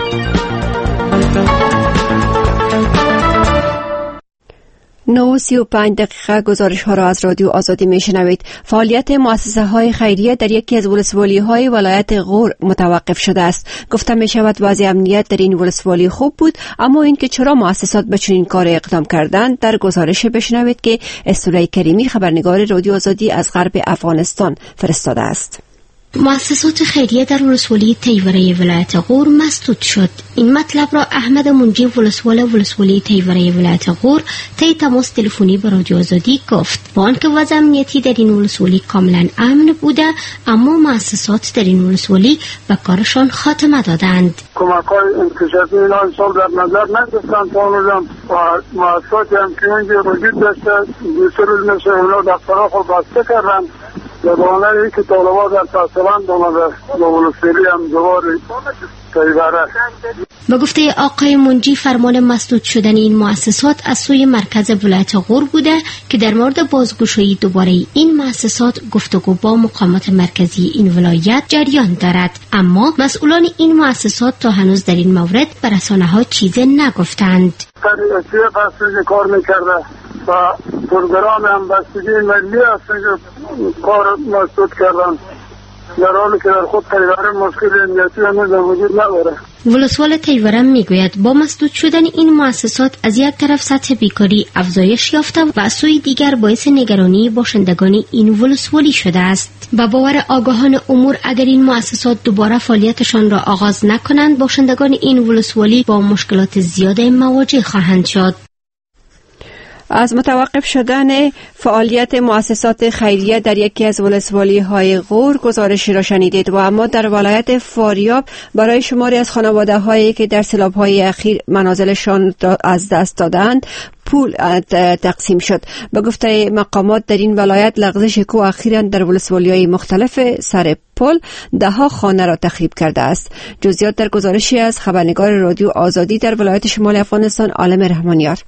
9:35 گزارش ها را از رادیو آزادی میشنوید. فعالیت مؤسسه های خیریه در یکی از ولسوالی های ولایت غور متوقف شده است. گفته می شود وضع امنیت در این ولسوالی خوب بود، اما اینکه چرا مؤسسات به چنین کار اقدام کردند در گزارش بشنوید که استوره کریمی خبرنگار رادیو آزادی از غرب افغانستان فرستاده است. مؤسسات خیریه در ولسوالی تیوره ولایت غور مسدود شد. این مطلب را احمد منجی ولسوالی تیوره ولایت غور طی تماس تلفنی به رادیو آزادی گفت. با آنکه وضع امنیتی در این ولسوالی کاملا امن بوده، اما مؤسسات در این ولسوالی به کارشان خاتمه دادند. کمک‌های انکشافی اینا سال در نظر نگرفتند و مؤسساتی هم که اونجا وجود داشته دوسر روز مثل اونا دفترها خود بسته کردند. زبانه ای که طالبا در پاسبند آمده با ولسوالی هم دوباره تیوره. به گفته آقای منجی، فرمان مسدود شدن این مؤسسات از سوی مرکز ولایت غور بوده که در مورد بازگشایی دوباره این مؤسسات گفتگو با مقامات مرکزی این ولایت جریان دارد، اما مسئولان این مؤسسات تا هنوز در این مورد به رسانه‌ها چیزی نگفتند. تریاسی فصلی کار میکرده و پرگرام هم بستگی ملی هستن که کار مسدود کردن، در حالی که در خود تیوره مشکل امنیتی هنوز وجود نداره. ولسوال تیوره میگوید با مسدود شدن این مؤسسات از یک طرف سطح بیکاری افزایش یافته و از سوی دیگر باعث نگرانی باشندگان این ولسوالی شده است. با باور آگاهان امور اگر این مؤسسات دوباره فعالیتشان را آغاز نکنند، باشندگان این ولسوالی با مشکلات زیاد مواجه خواهند شد. از متوقف شدن فعالیت مؤسسات خیریه در یکی از ولسوالی های غور گزارشی را شنیدید. و اما در ولایت فاریاب برای شماری از خانواده هایی که در سیلاب های اخیر منازلشان از دست دادند پول تقسیم شد. به گفته مقامات در این ولایت لغزش کوه اخیراً در ولسوالی های مختلف سر پل دهها خانه را تخریب کرده است. جزئیات در گزارشی از خبرنگار رادیو آزادی در ولایت شمال افغانستان عالم رحمانیار.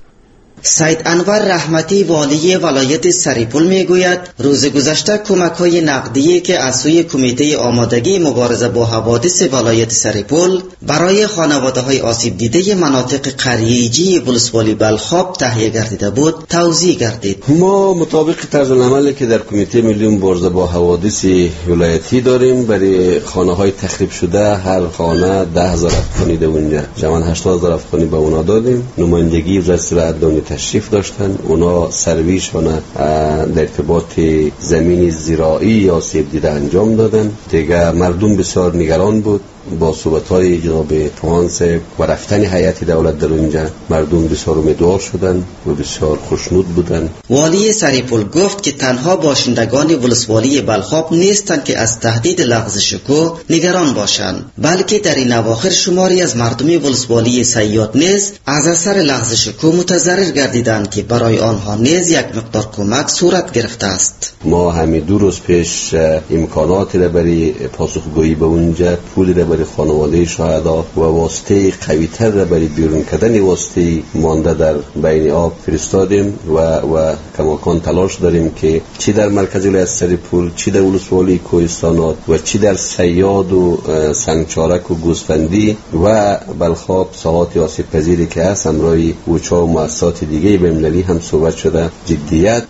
سید انور رحمتی والی ولایت سریپول میگوید روز گذشته کمک‌های نقدی که از سوی کمیته آمادگی مبارزه با حوادث ولایت سریپول برای خانواده‌های آسیب دیده مناطق قریه‌ای ولسوالی بلخاب تهیه گردیده بود توضیح گردید. ما مطابق طرز عملی که در کمیته ملی مبارزه با حوادث ولایتی داریم، برای خانه‌های تخریب شده هر خانه 10,000 افغانی ده اونجا جمعاً 80,000 افغانی به اونا دادیم. نمایندگی وزارت دادن تشریف داشتن، اونا سرویشون در ارتباط زمین زراعی یا آسیب دیده انجام دادن. دیگه مردم بسیار نگران بود با صحبت‌های جناب توانس و رفتن هیئت دولت در اونجا. مردم بسیار امیدوار شدن و بسیار خوشنود بودن. والی سریپول گفت که تنها باشندگان ولسوالی بلخاب نیستند که از تهدید لغزش کوه نگران باشند، بلکه در این اواخر شماری از مردم ولسوالی سیاد نیز از اثر لغزش کوه متضرر گردیدند که برای آنها نیز یک مقدار کمک صورت گرفته است. ما همین 2 روز پیش امکاناتی را برای پاسخگویی به اونجا، پولی را برای خانواده شهدا و واسطه قوی‌تر را برای بیرون کردن واسطه مانده در بین آب فرستادیم و کماکان تلاش داریم که چی در مرکز ولایت سریپول، چی در ولسوالی کوهستانات و چی در سیاد و سنگچارک و گوسفندی و بلخاب ساحات آسیب پذیری که هست همراهی اوچا و مؤسسات دیگه بین‌المللی هم صحبت شده. جدیت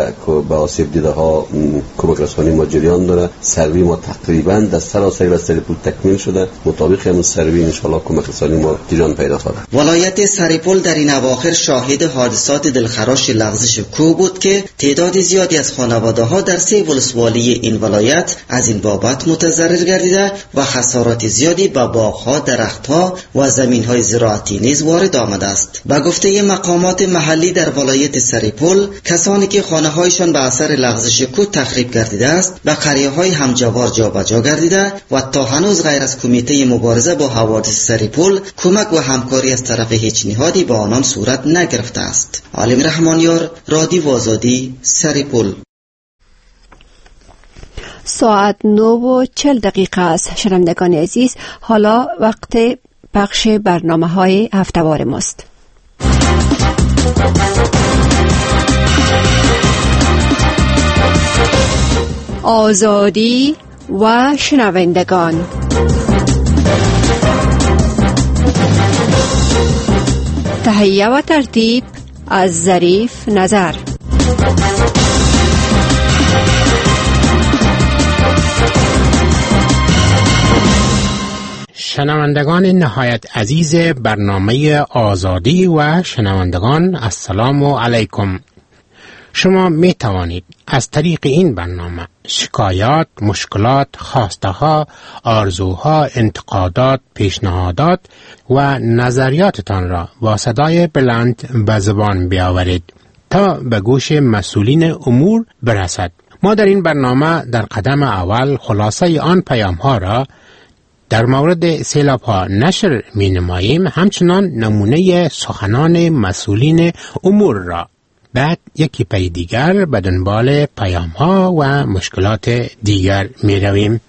به آسیب دیده ها کمک رسانی ما جریان داره. سروی ما تقریبا در سراسر سریپول تکمیل شده. شده. مطابق همون سروی ان شاء الله کمک رسانی ما جریان پیدا خواهد. ولایت سریپول در این اواخر شاهد حادثات دلخراش لغزش کوه بود که تعداد زیادی از خانواده‌ها در سه ولسوالی این ولایت از این بابت متضرر گردیده و خسارات زیادی به باغ‌ها، درخت‌ها و زمین‌های زراعتی نیز وارد آمده است. با گفته مقامات محلی در ولایت سریپول، کسانی که خانه‌هایشان به اثر لغزش کوه تخریب گردیده است به قریه‌های همجوار جابجا گردیده و تا هنوز غیر از کمیته مبارزه با حوادث سریپول کمک و همکاری از طرف هیچ نهادی با آنان صورت نگرفته است. عالم رحمانیار، رادیو آزادی، سریپول. ساعت 9:40 است. شنوندگان عزیز، حالا وقت پخش برنامه‌های هفته‌وار ماست. آزادی و شنوندگان. تهیه و ترتیب از ظریف نظر. شنوندگان نهایت عزیز برنامه آزادی و شنوندگان، السلام علیکم. شما می توانید از طریق این برنامه شکایات، مشکلات، خواسته‌ها، آرزوها، انتقادات، پیشنهادات و نظریاتتان را با صدای بلند به زبان بیاورید تا به گوش مسئولین امور برسد. ما در این برنامه در قدم اول خلاصه آن پیام‌ها را در مورد سیلاب‌ها نشر می‌نماییم، همچنان نمونه سخنان مسئولین امور را. بعد یکی پی دیگر به دنبال پیام‌ها و مشکلات دیگر می‌رویم.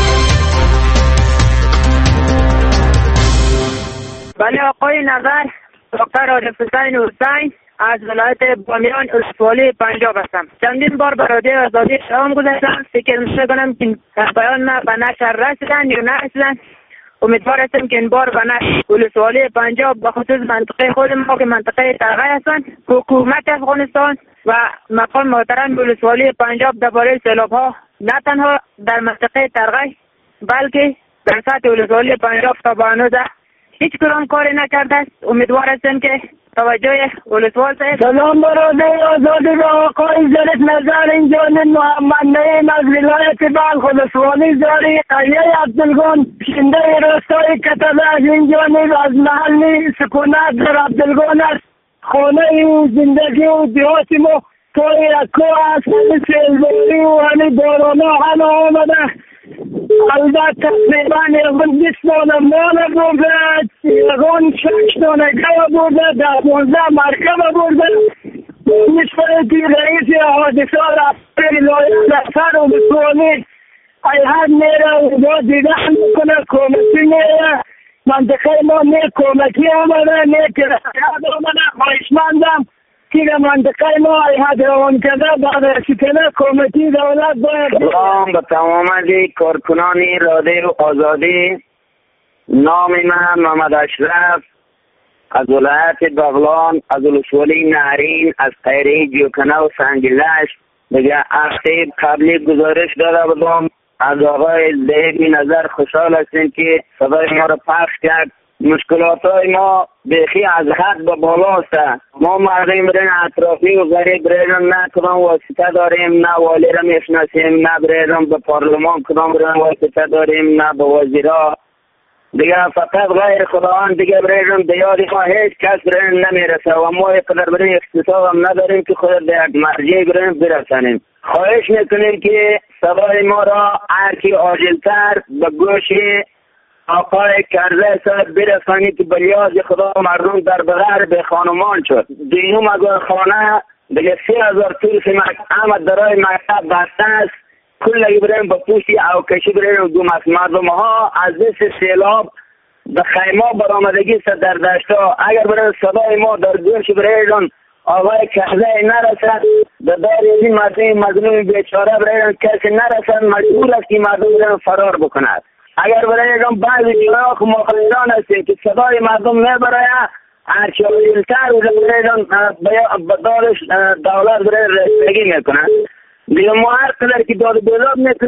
بله آقای نظر، دکتر عارف حسین از ولایت بامیان ولسوالی پنجاب هستم. چندین بار به رادیو آزادی پیام گذاشتم، فکر می‌کنم که بیان ما به نشر رسیدن یا نرسیدن. امیدوار هستم که این بار به نشر ولسوالی پنجاب به خصوص منطقه خود ما که منطقه ترغه هستند، حکومت افغانستان و مقام محترم ولسوالی پنجاب درباره سیلاب‌ها نه تنها در منطقه ترغه بلکه در سطح ولسوالی پنجاب تا به هنوز هیچ کدام کاری نکرده است. امیدوار هستم که توجه ولسوال صاحب. سلام برادر آزادی و آقای ظریف نظر، اینجا محمد نعیم از ولایت بلخ ولسوالی زاری قریه عبدالگون شنده راستای کتبه از اینجا از محل سکونت در عبدالگون است. خانه و زندگی و دیهات ما توی اکو است، سیلباری و همی بارانا همه آمده. البته تقریبا یکون 20 دانه مال برده، یکون 6 دانه گوه برده، 12 مرکب برده. نشفرتی رئیس حادثه رفته لایه دفتر و بسوانی ای حد میره و با دیدن میکنه، کمکی میره. منطقه ما نه کمکی آمده، نه کرایت آمده. خواهشمندم که منطقه ما ای حد روان کرده بعد رسیدن کمکی دولت باید. سلام به تمام کارکنان رادیو آزادی. نام من محمد اشرف از ولایت بغلان، از ولسوالی نهرین، از قیره جوکنه و سنگلش. دیگه هفته قبلی گزارش داده بودم از آقای ظریف نظر. خوشحال هستیم که صدای ما را پخش کرد. مشکلات های ما بیخی از حد به بالا است. ما مردم برین اطرافی و غریب برین نه کدام واسطه داریم، نه والی را میشناسیم، نه برین به پارلمان کدام برین واسطه داریم، نه به وزیرا. دیگه فقط غیر خداوند دیگه برین دیاری ما هیچ کس برین نمیرسه و ما قدر برین اقتصاد هم نداریم که خود به یک مرجع برین برسنیم. خواهش میکنیم که صدای ما را هرکی عاجلتر به گوش آقای کرده صاحب برسانید که بلیاز خدا مردم در بغیر به خانمان شد. دیوم اگر خانه دیگه 3000 طول احمد درای مکتب بسته است. کل بریم با پوشی او کشی بریم دوم از مردم ها از دست سیلاب به خیمه برآمدگی است در دشتا. اگر بریم صدای ما در گوش بریم آقای کرده نرسد به دار این مردم مظلوم بیچاره بریم کسی نرسد، مجبور است که مردم بریم فرار بکند. اگر برای بعضی جناح مخالفان هستیم که صدای مردم میبره هرچی عاجلتر و به دارش دولت برای رسیدگی میکنن. دیگه ما هر قدر که داد بیداد میکنیم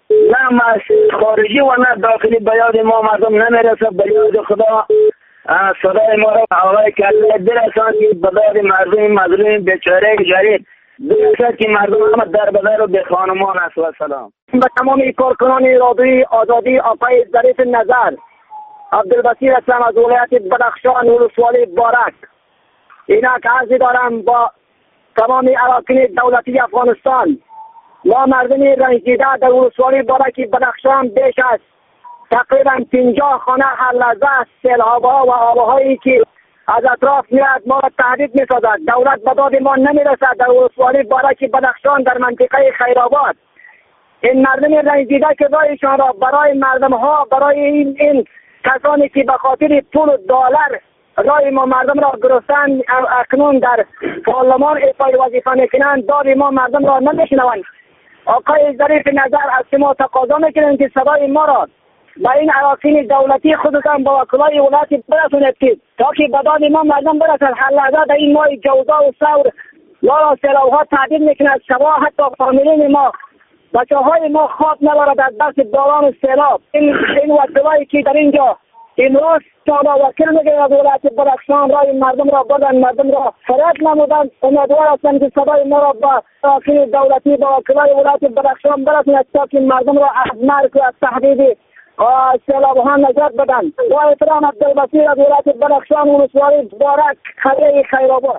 نه خارجی و نه داخلی به یاد ما مردم نمیرسه. به یاد خدا صدای ما را آقای کله برسان که به داد مردم مظلوم بیچاره جریب برسد که مردم هم در بدر و به خانمان است. و سلام به تمام کارکنان رادیوی آزادی. آقای ظریف نظر عبدالبصیر هستم از ولایت بدخشان ولسوالی بارک. اینک عرضی دارم با تمام اراکین دولتی افغانستان. ما مردم رنجیده در ولسوالی بارک بدخشان بیش از تقریبا 50 خانه هر لحظه سیلاب‌ها و آب‌هایی که از اطراف میاد ما را تهدید می‌سازد. دولت به داد ما نمی‌رسد. در ولسوالی بارک بدخشان در منطقه خیرآباد این مردم رنجیده که رایشان را برای مردم ها، برای این کسانی که به خاطر پول و دلار رای ما مردم را گرفتن اکنون در پارلمان ایفای وظیفه میکنند، داد ما مردم را نمیشنوند. آقای ظریف نظر از شما تقاضا میکنند که صدای ما را با این اراکین دولتی خصوصا با وکلای ولایت برسونید که تا که به داد ما مردم برسد. هر لحظه در این ماه جوزا و ثور لا سیلاب‌ها تهدید میکند. شبا حتی فامیلین ما، بچه‌های ما خواب ندارد از دست باران و سیلاب. این وکلایی که در اینجا امروز تا وکیل میگه از ولایت بدخشان رای مردم را بردن، مردم را فریاد نمودند. امیدوار هستم که صدای ما را با اراکین دولتی با وکلای ولایت بدخشان برساند تا که مردم را از مرگ و از تهدید سیلاب‌ها نجات بدن. با احترام عبدالبصیر از ولایت بدخشان ولسوالی بارک قریه خیرآباد.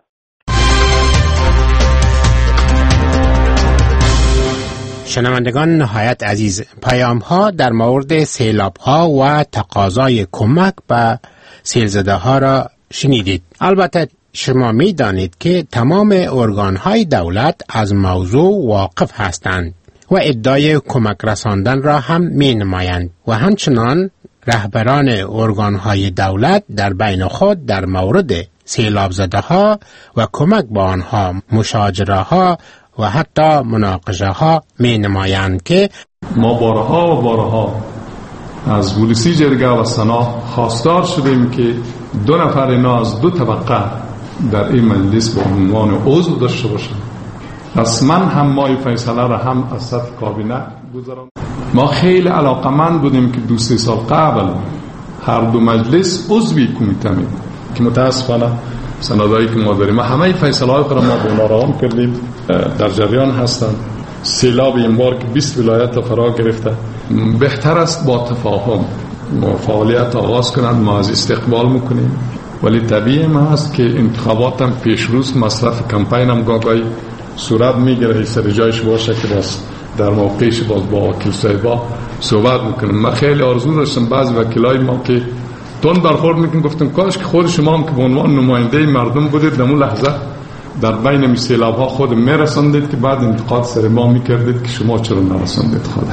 شنوندگان نهایت عزیز، پیام ها در مورد سیلاب ها و تقاضای کمک به سیلزده ها را شنیدید. البته شما می دانید که تمام ارگان های دولت از موضوع واقف هستند و ادعای کمک رساندن را هم می نمایند و همچنان رهبران ارگان های دولت در بین خود در مورد سیلاب زده ها و کمک با آنها مشاجره ها و حتی مناقشه ها می نمایند که ما بارها از ولسی جرگه و سنا خواستار شدیم که 2 نفر اینا از 2 طبقه در این مجلس با عنوان عضو داشته باشند. رسما هم ما فیصله را هم از سطح کابینه گذراند. ما خیلی علاقمند بودیم که 2-3 سال قبل هر 2 مجلس عضوی کمیته می که متاسفانه سندایی که ما داریم همه فیصله های خود ما به اونا کردیم، در جریان هستند. سیلاب این بار که 20 ولایت فرا گرفته، بهتر است با تفاهم فعالیت آغاز کنند. ما از استقبال میکنیم، ولی طبیعی ما هست که انتخابات هم پیش روز مصرف کمپین هم گاگای صورت میگیره، سر جایش باشه که باز در موقعش باز با وکیل صاحبا صحبت میکنیم. من خیلی آرزو داشتم بعضی وکیلای ما که تون برخورد میکنم، گفتم کاش که خود شما هم که به عنوان نماینده مردم بودید در اون لحظه در بین سیلاب ها خود میرساندید که بعد انتقاد سر ما میکردید که شما چرا نرساندید. خود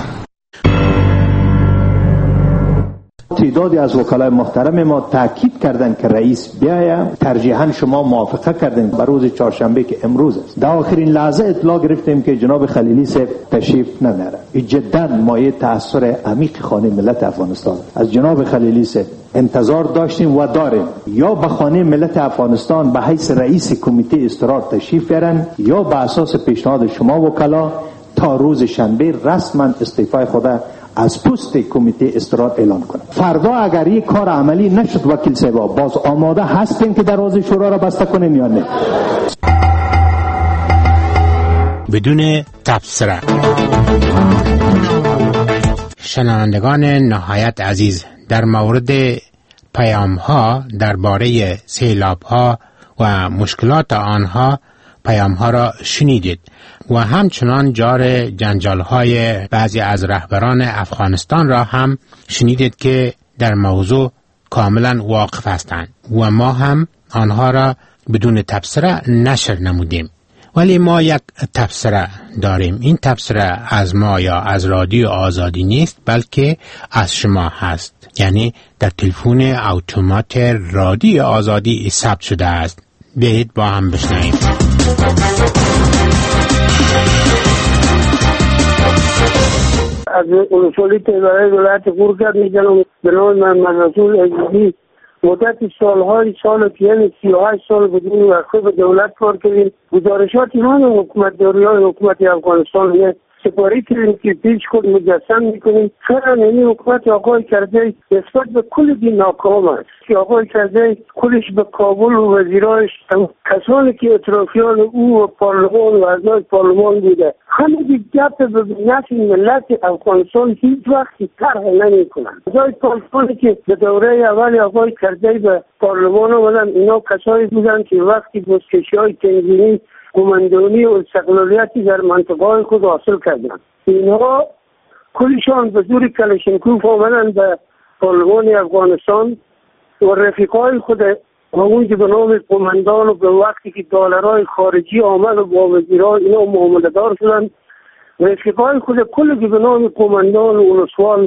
تعدادی از وکلای محترم ما تاکید کردند که رئیس بیاید، ترجیحاً شما موافقه کردند به روز چهارشنبه که امروز است. در آخرین لحظه اطلاع گرفتیم که جناب خلیلی صاحب تشریف نمیاره. این جدا مایه تاثیر عمیق خانه ملت افغانستان. از جناب خلیلی صاحب انتظار داشتیم و داریم یا به خانه ملت افغانستان به حیث رئیس کمیته استقرار تشریف بیارن یا به اساس پیشنهاد شما وکلا تا روز شنبه رسما استعفای خود از پست کمیته استقرار اعلان کنه. فردا اگر یک کار عملی نشد وکیل صاحبا باز آماده هستیم که دروازه شورا را بسته کنیم یا نه. بدون تبصره. شنوندگان نهایت عزیز، در مورد پیام ها درباره سیلاب ها و مشکلات آنها پیام ها را شنیدید و همچنان جار جنجال های بعضی از رهبران افغانستان را هم شنیدید که در موضوع کاملا واقف هستند و ما هم آنها را بدون تبصره نشر نمودیم. ولی ما یک تبصره داریم. این تبصره از ما یا از رادیو آزادی نیست، بلکه از شما هست. یعنی در تلفن اتومات رادیو آزادی ثبت شده است. بیایید با هم بشنویم. از اصولی تجاره ولایت قورکد میگم به نام محمد رسول عزیزی. مدت سال که یعنی 38 سال بدون وقفه به دولت کار کردیم. گزارشات ایمان حکومت داری های حکومت افغانستان یک سپاری کردیم که پیش خود مجسم میکنیم. فعلا این حکومت آقای کرزی نسبت به کل دی ناکام است که آقای کرزی کلش به کابل و وزیرایش کسانی که اطرافیان او و پارلمان و اعضای پارلمان بوده همه دی گپ به نفع ملت افغانستان هیچ وقتی طرح نمی کنند. اعضای پارلمانی که به دوره اول آقای کرزی به پارلمان آمدن اینا کسایی بودند که وقتی بزکشی‌های تنظیمی قماندانی و استقلالیتی در منطقه خود حاصل کردند. اینها کلشان به زور کلشنکوف آمدن به پارلمان افغانستان و رفیقای خود همون که به نام قماندان و به وقتی که دلارای خارجی آمد و با وزیرای اینا معامله دار شدن، رفیقای خود کلی که به نام قماندان و اولسوال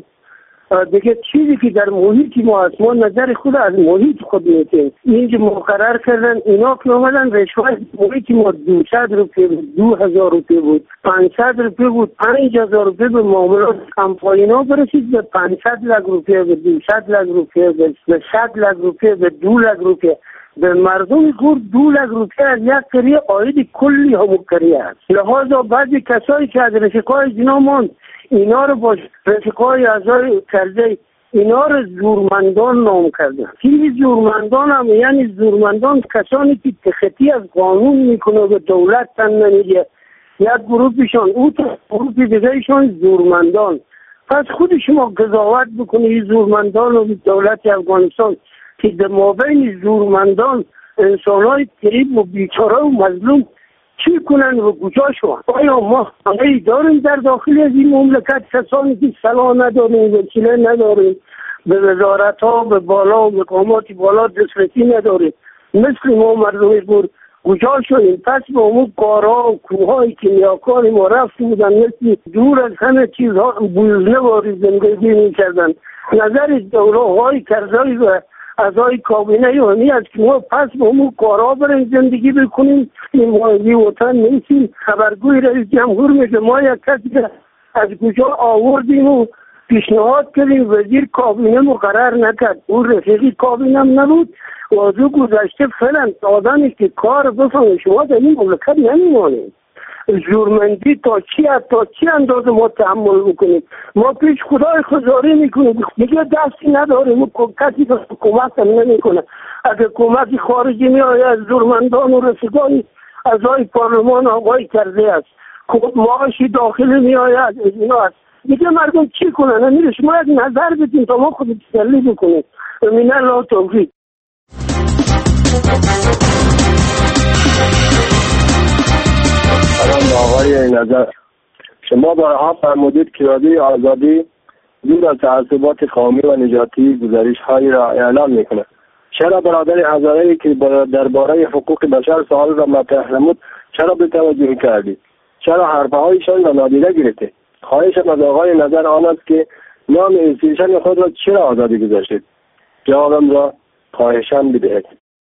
دیگه چیزی که در محیط ما هست ما نظر خود از محیط خود میتیم اینجا مقرر کردن. اینا که اومدن رشوه محیط ما 200 روپیه بود، 2000 روپیه بود، 500 روپیه بود، 5000 روپیه به معاملات کمپاینا برسید به 500 لک روپیه، به 200 لک روپیه، به 100 لک روپیه، به 2 لک روپیه. به مردم خود 2 لک روپیه از یک کریه آید کلی همون کریه است. لحاظا بعضی کسایی که از رفیقای جنا ماند اینا رو با رفیقای اعضای کرزی اینا رو زورمندان نام کردن. چیزی زورمندان هم یعنی زورمندان کسانی که تخطی از قانون میکنه به دولت تن نمیگه. یک گروپشان او تا گروپ دیگهشان زورمندان. پس خود شما قضاوت بکنید زورمندان و دولت افغانستان که در مابین زورمندان انسانهای غریب و بیچاره و مظلوم چی کنن و کجا شوند؟ آیا ما همه داریم در داخل از این مملکت کسانی که سلا نداریم، وکیله نداریم، به وزارت ها به بالا و مقامات بالا دسترسی نداریم، مثل ما مردم بود کجا شدیم؟ پس به اون کارها و کوههای که نیاکان ما رفت بودن مثل دور از همه چیزها بوزنه واری زندگی میکردن. نظر دوله های کرزی و اعضای کابینه ایرانی است که ما پس به اون کارا بریم زندگی بکنیم. این ماهی وطن نیستیم. خبرگوی رئیس جمهور میگه ما یک کسی از کجا آوردیم و پیشنهاد کردیم وزیر کابینه مقرر نکرد. اون رفیقی کابینه هم نبود و از او گذشته فعلا آدمی که کار بفهمه شما در این مملکت نمیمانیم. جورمندی تا چی اندازه ما تحمل بکنیم؟ ما پیش خدای خزاری میکنیم دیگه دستی نداریم. کسی به حکومت هم نمیکنه. اگه حکومت خارجی میآید از جورمندان و رفیقای اعضای پارلمان آقای کرزی است، معاشی داخلی میآید از اینا است، دیگه مردم چی کنن؟ امیر شما یک نظر بدین تا ما خود تسلی بکنیم. من الله توفیق. آقای نظر شما بارها فرمودید که رادیوی آزادی دور از تعصبات قومی و نژادی گزارش‌هایی را اعلام می‌کند. چرا برادر هزاره‌ای که درباره حقوق بشر سوال را مطرح نمود چرا به توجه کردید؟ چرا حرف‌هایشان را نادیده گرفتید؟ خواهشم از آقای نظر آن است که نام انستیتوشن خود را چرا آزادی گذاشتید؟ جوابم را خواهشم بدهید.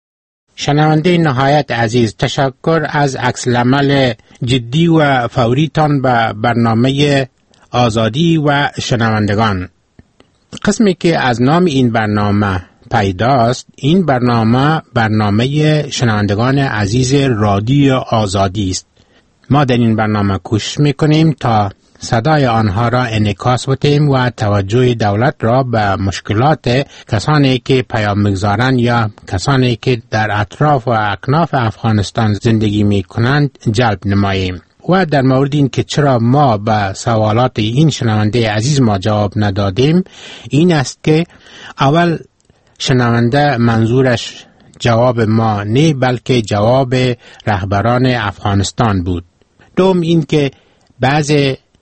شنونده نهایت عزیز، تشکر از عکس‌العمل جدی و فوریتان به برنامه آزادی و شنوندگان. قسمی که از نام این برنامه پیداست، این برنامه شنوندگان عزیز رادیو آزادی است. ما در این برنامه کوشش میکنیم تا صدای آنها را انعکاس بدهیم و توجه دولت را به مشکلات کسانی که پیام می‌گذارند یا کسانی که در اطراف و اکناف افغانستان زندگی می‌کنند جلب نماییم. و در مورد این که چرا ما به سوالات این شنونده عزیز ما جواب ندادیم، این است که اول شنونده منظورش جواب ما نه بلکه جواب رهبران افغانستان بود. دوم این که بعض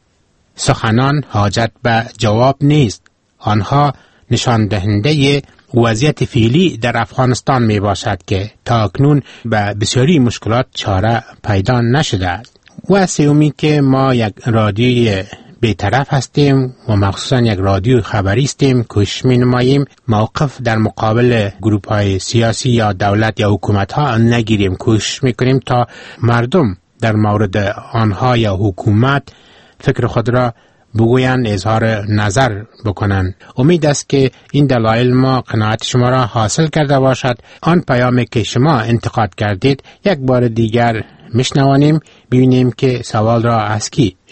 سخنان حاجت به جواب نیست. آنها نشان دهنده وضعیت فعلی در افغانستان می باشد که تا اکنون به بسیاری مشکلات چاره پیدا نشده است. و سومی که ما یک رادیوی بی‌طرف هستیم و مخصوصا یک رادیو خبری هستیم. کوشش می نماییم موقف در مقابل گروپ های سیاسی یا دولت یا حکومت ها نگیریم. کوشش می کنیم تا مردم در مورد آنها یا حکومت فکر خود را بگویند، اظهار نظر بکنند. امید است که این دلایل ما قناعت شما را حاصل کرده باشد. آن پیامی که شما انتقاد کردید یک بار دیگر میشنوانیم، ببینیم که سوال را از کی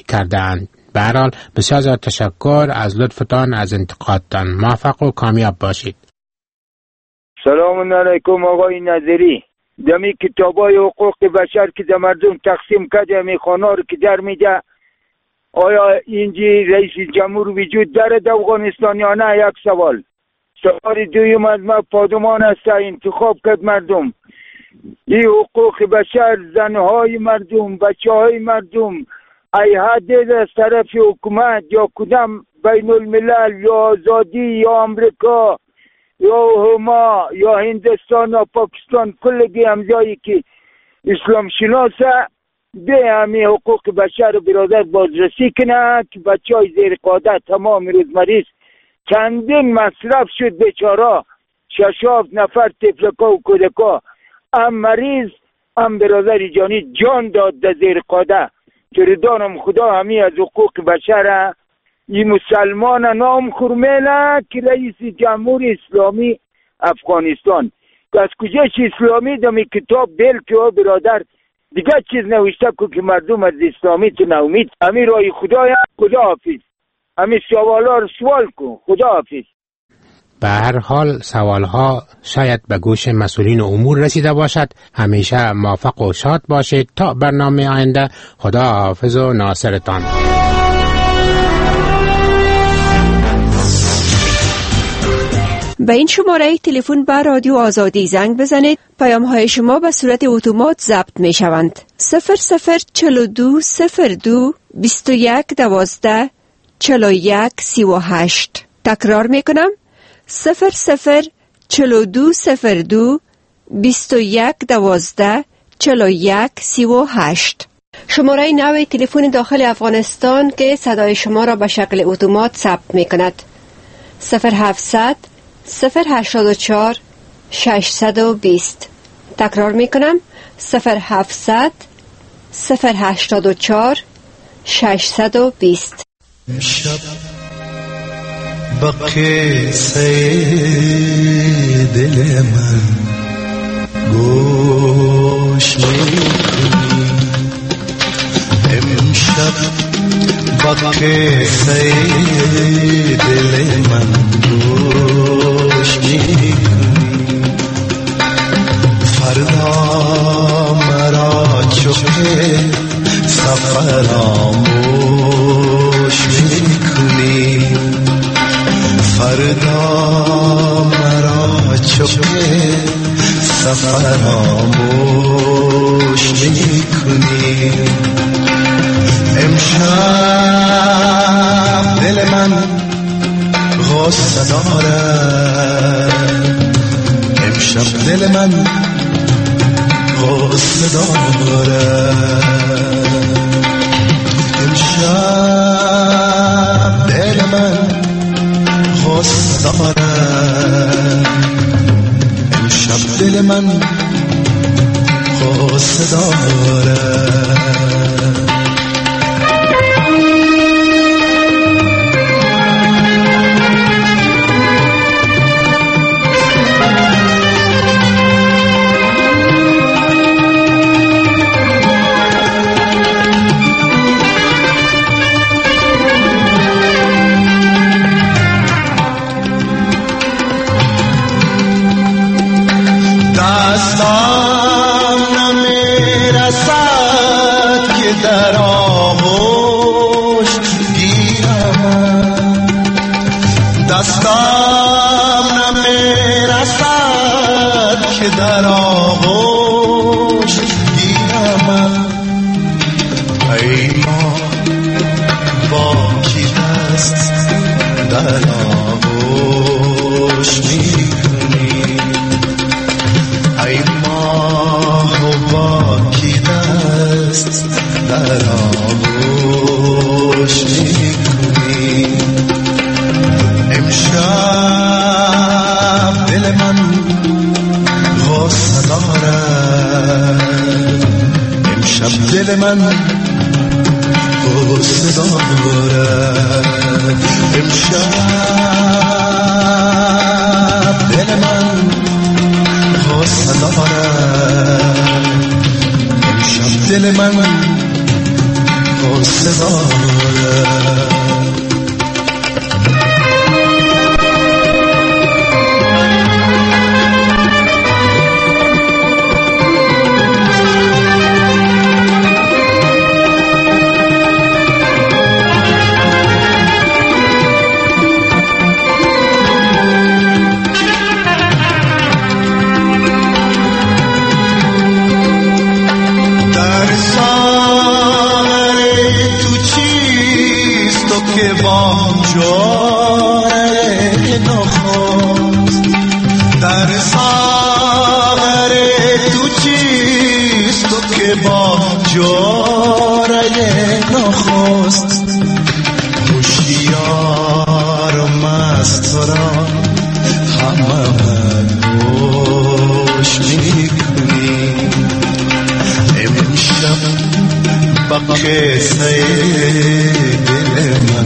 کردند. به هر حال بسیار زیاد تشکر از لطفتان، از انتقادتان. موفق و کامیاب باشید. سلام علیکم آقای نظری. دمی کتابای حقوق بشر که در مردم تقسیم کرده می خانا رو که در میده، آیا اینجی رئیس جمهور وجود داره در افغانستان یا نه؟ یک سوال. سوال دویم از ما پادمان است انتخاب کرد مردم. این حقوق بشر، زنهای مردم، بچه های مردم ای حد از طرف حکومت یا کدام بین الملل یا آزادی یا امریکا یا هما یا هندستان یا پاکستان کلگی همزایی که اسلام شناسه به همین حقوق بشر و برادر بازرسی کنه که بچه های زیر قاعده تمام روز مریض چندین مصرف شد بیچارا، 6-7 نفر طفلکا و کودکا هم مریض هم برادر جانی جان داد در زیر قاعده. جردانم خدا همی از حقوق بشر این مسلمان نام خورمیله که رئیس جمهور اسلامی افغانستان که از کجاش اسلامی دمی کتاب دل که برادر دیگه چیز نوشته که مردم از اسلامی تو نومید. همی رای خدا حافظ. همی سوالا رو سوال کن. خدا حافظ. به هر حال سوالها شاید به گوش مسئولین امور رسیده باشد. همیشه موفق و شاد باشید. تا برنامه آینده، خدا حافظ و ناصرتان. به این شماره تلفن به رادیو آزادی زنگ بزنید. پیام های شما به صورت اتومات ضبط می شوند. 0042 02 21 12 41 38. تکرار می کنم. 0042 02 21 12 41 38. شماره نوی تلفن داخل افغانستان که صدای شما را به شکل اتومات ثبت می کند. 0700 084 620. تکرار می کنم. 0700 084 620. با قصه دل من گوش میکنی امشب، با قصه دل من گوش میکنی فردا مرا چوکه سفراموش میکنی فردا مرا چوکه سفراموش میکنی امشب دل من غصه داره امشب دل من غصه داره امشب دل من غصه داره امشب دل من غصه داره دل من غصه داره امشب دل من غصه داره امشب دل من قصه دارد. قصه دل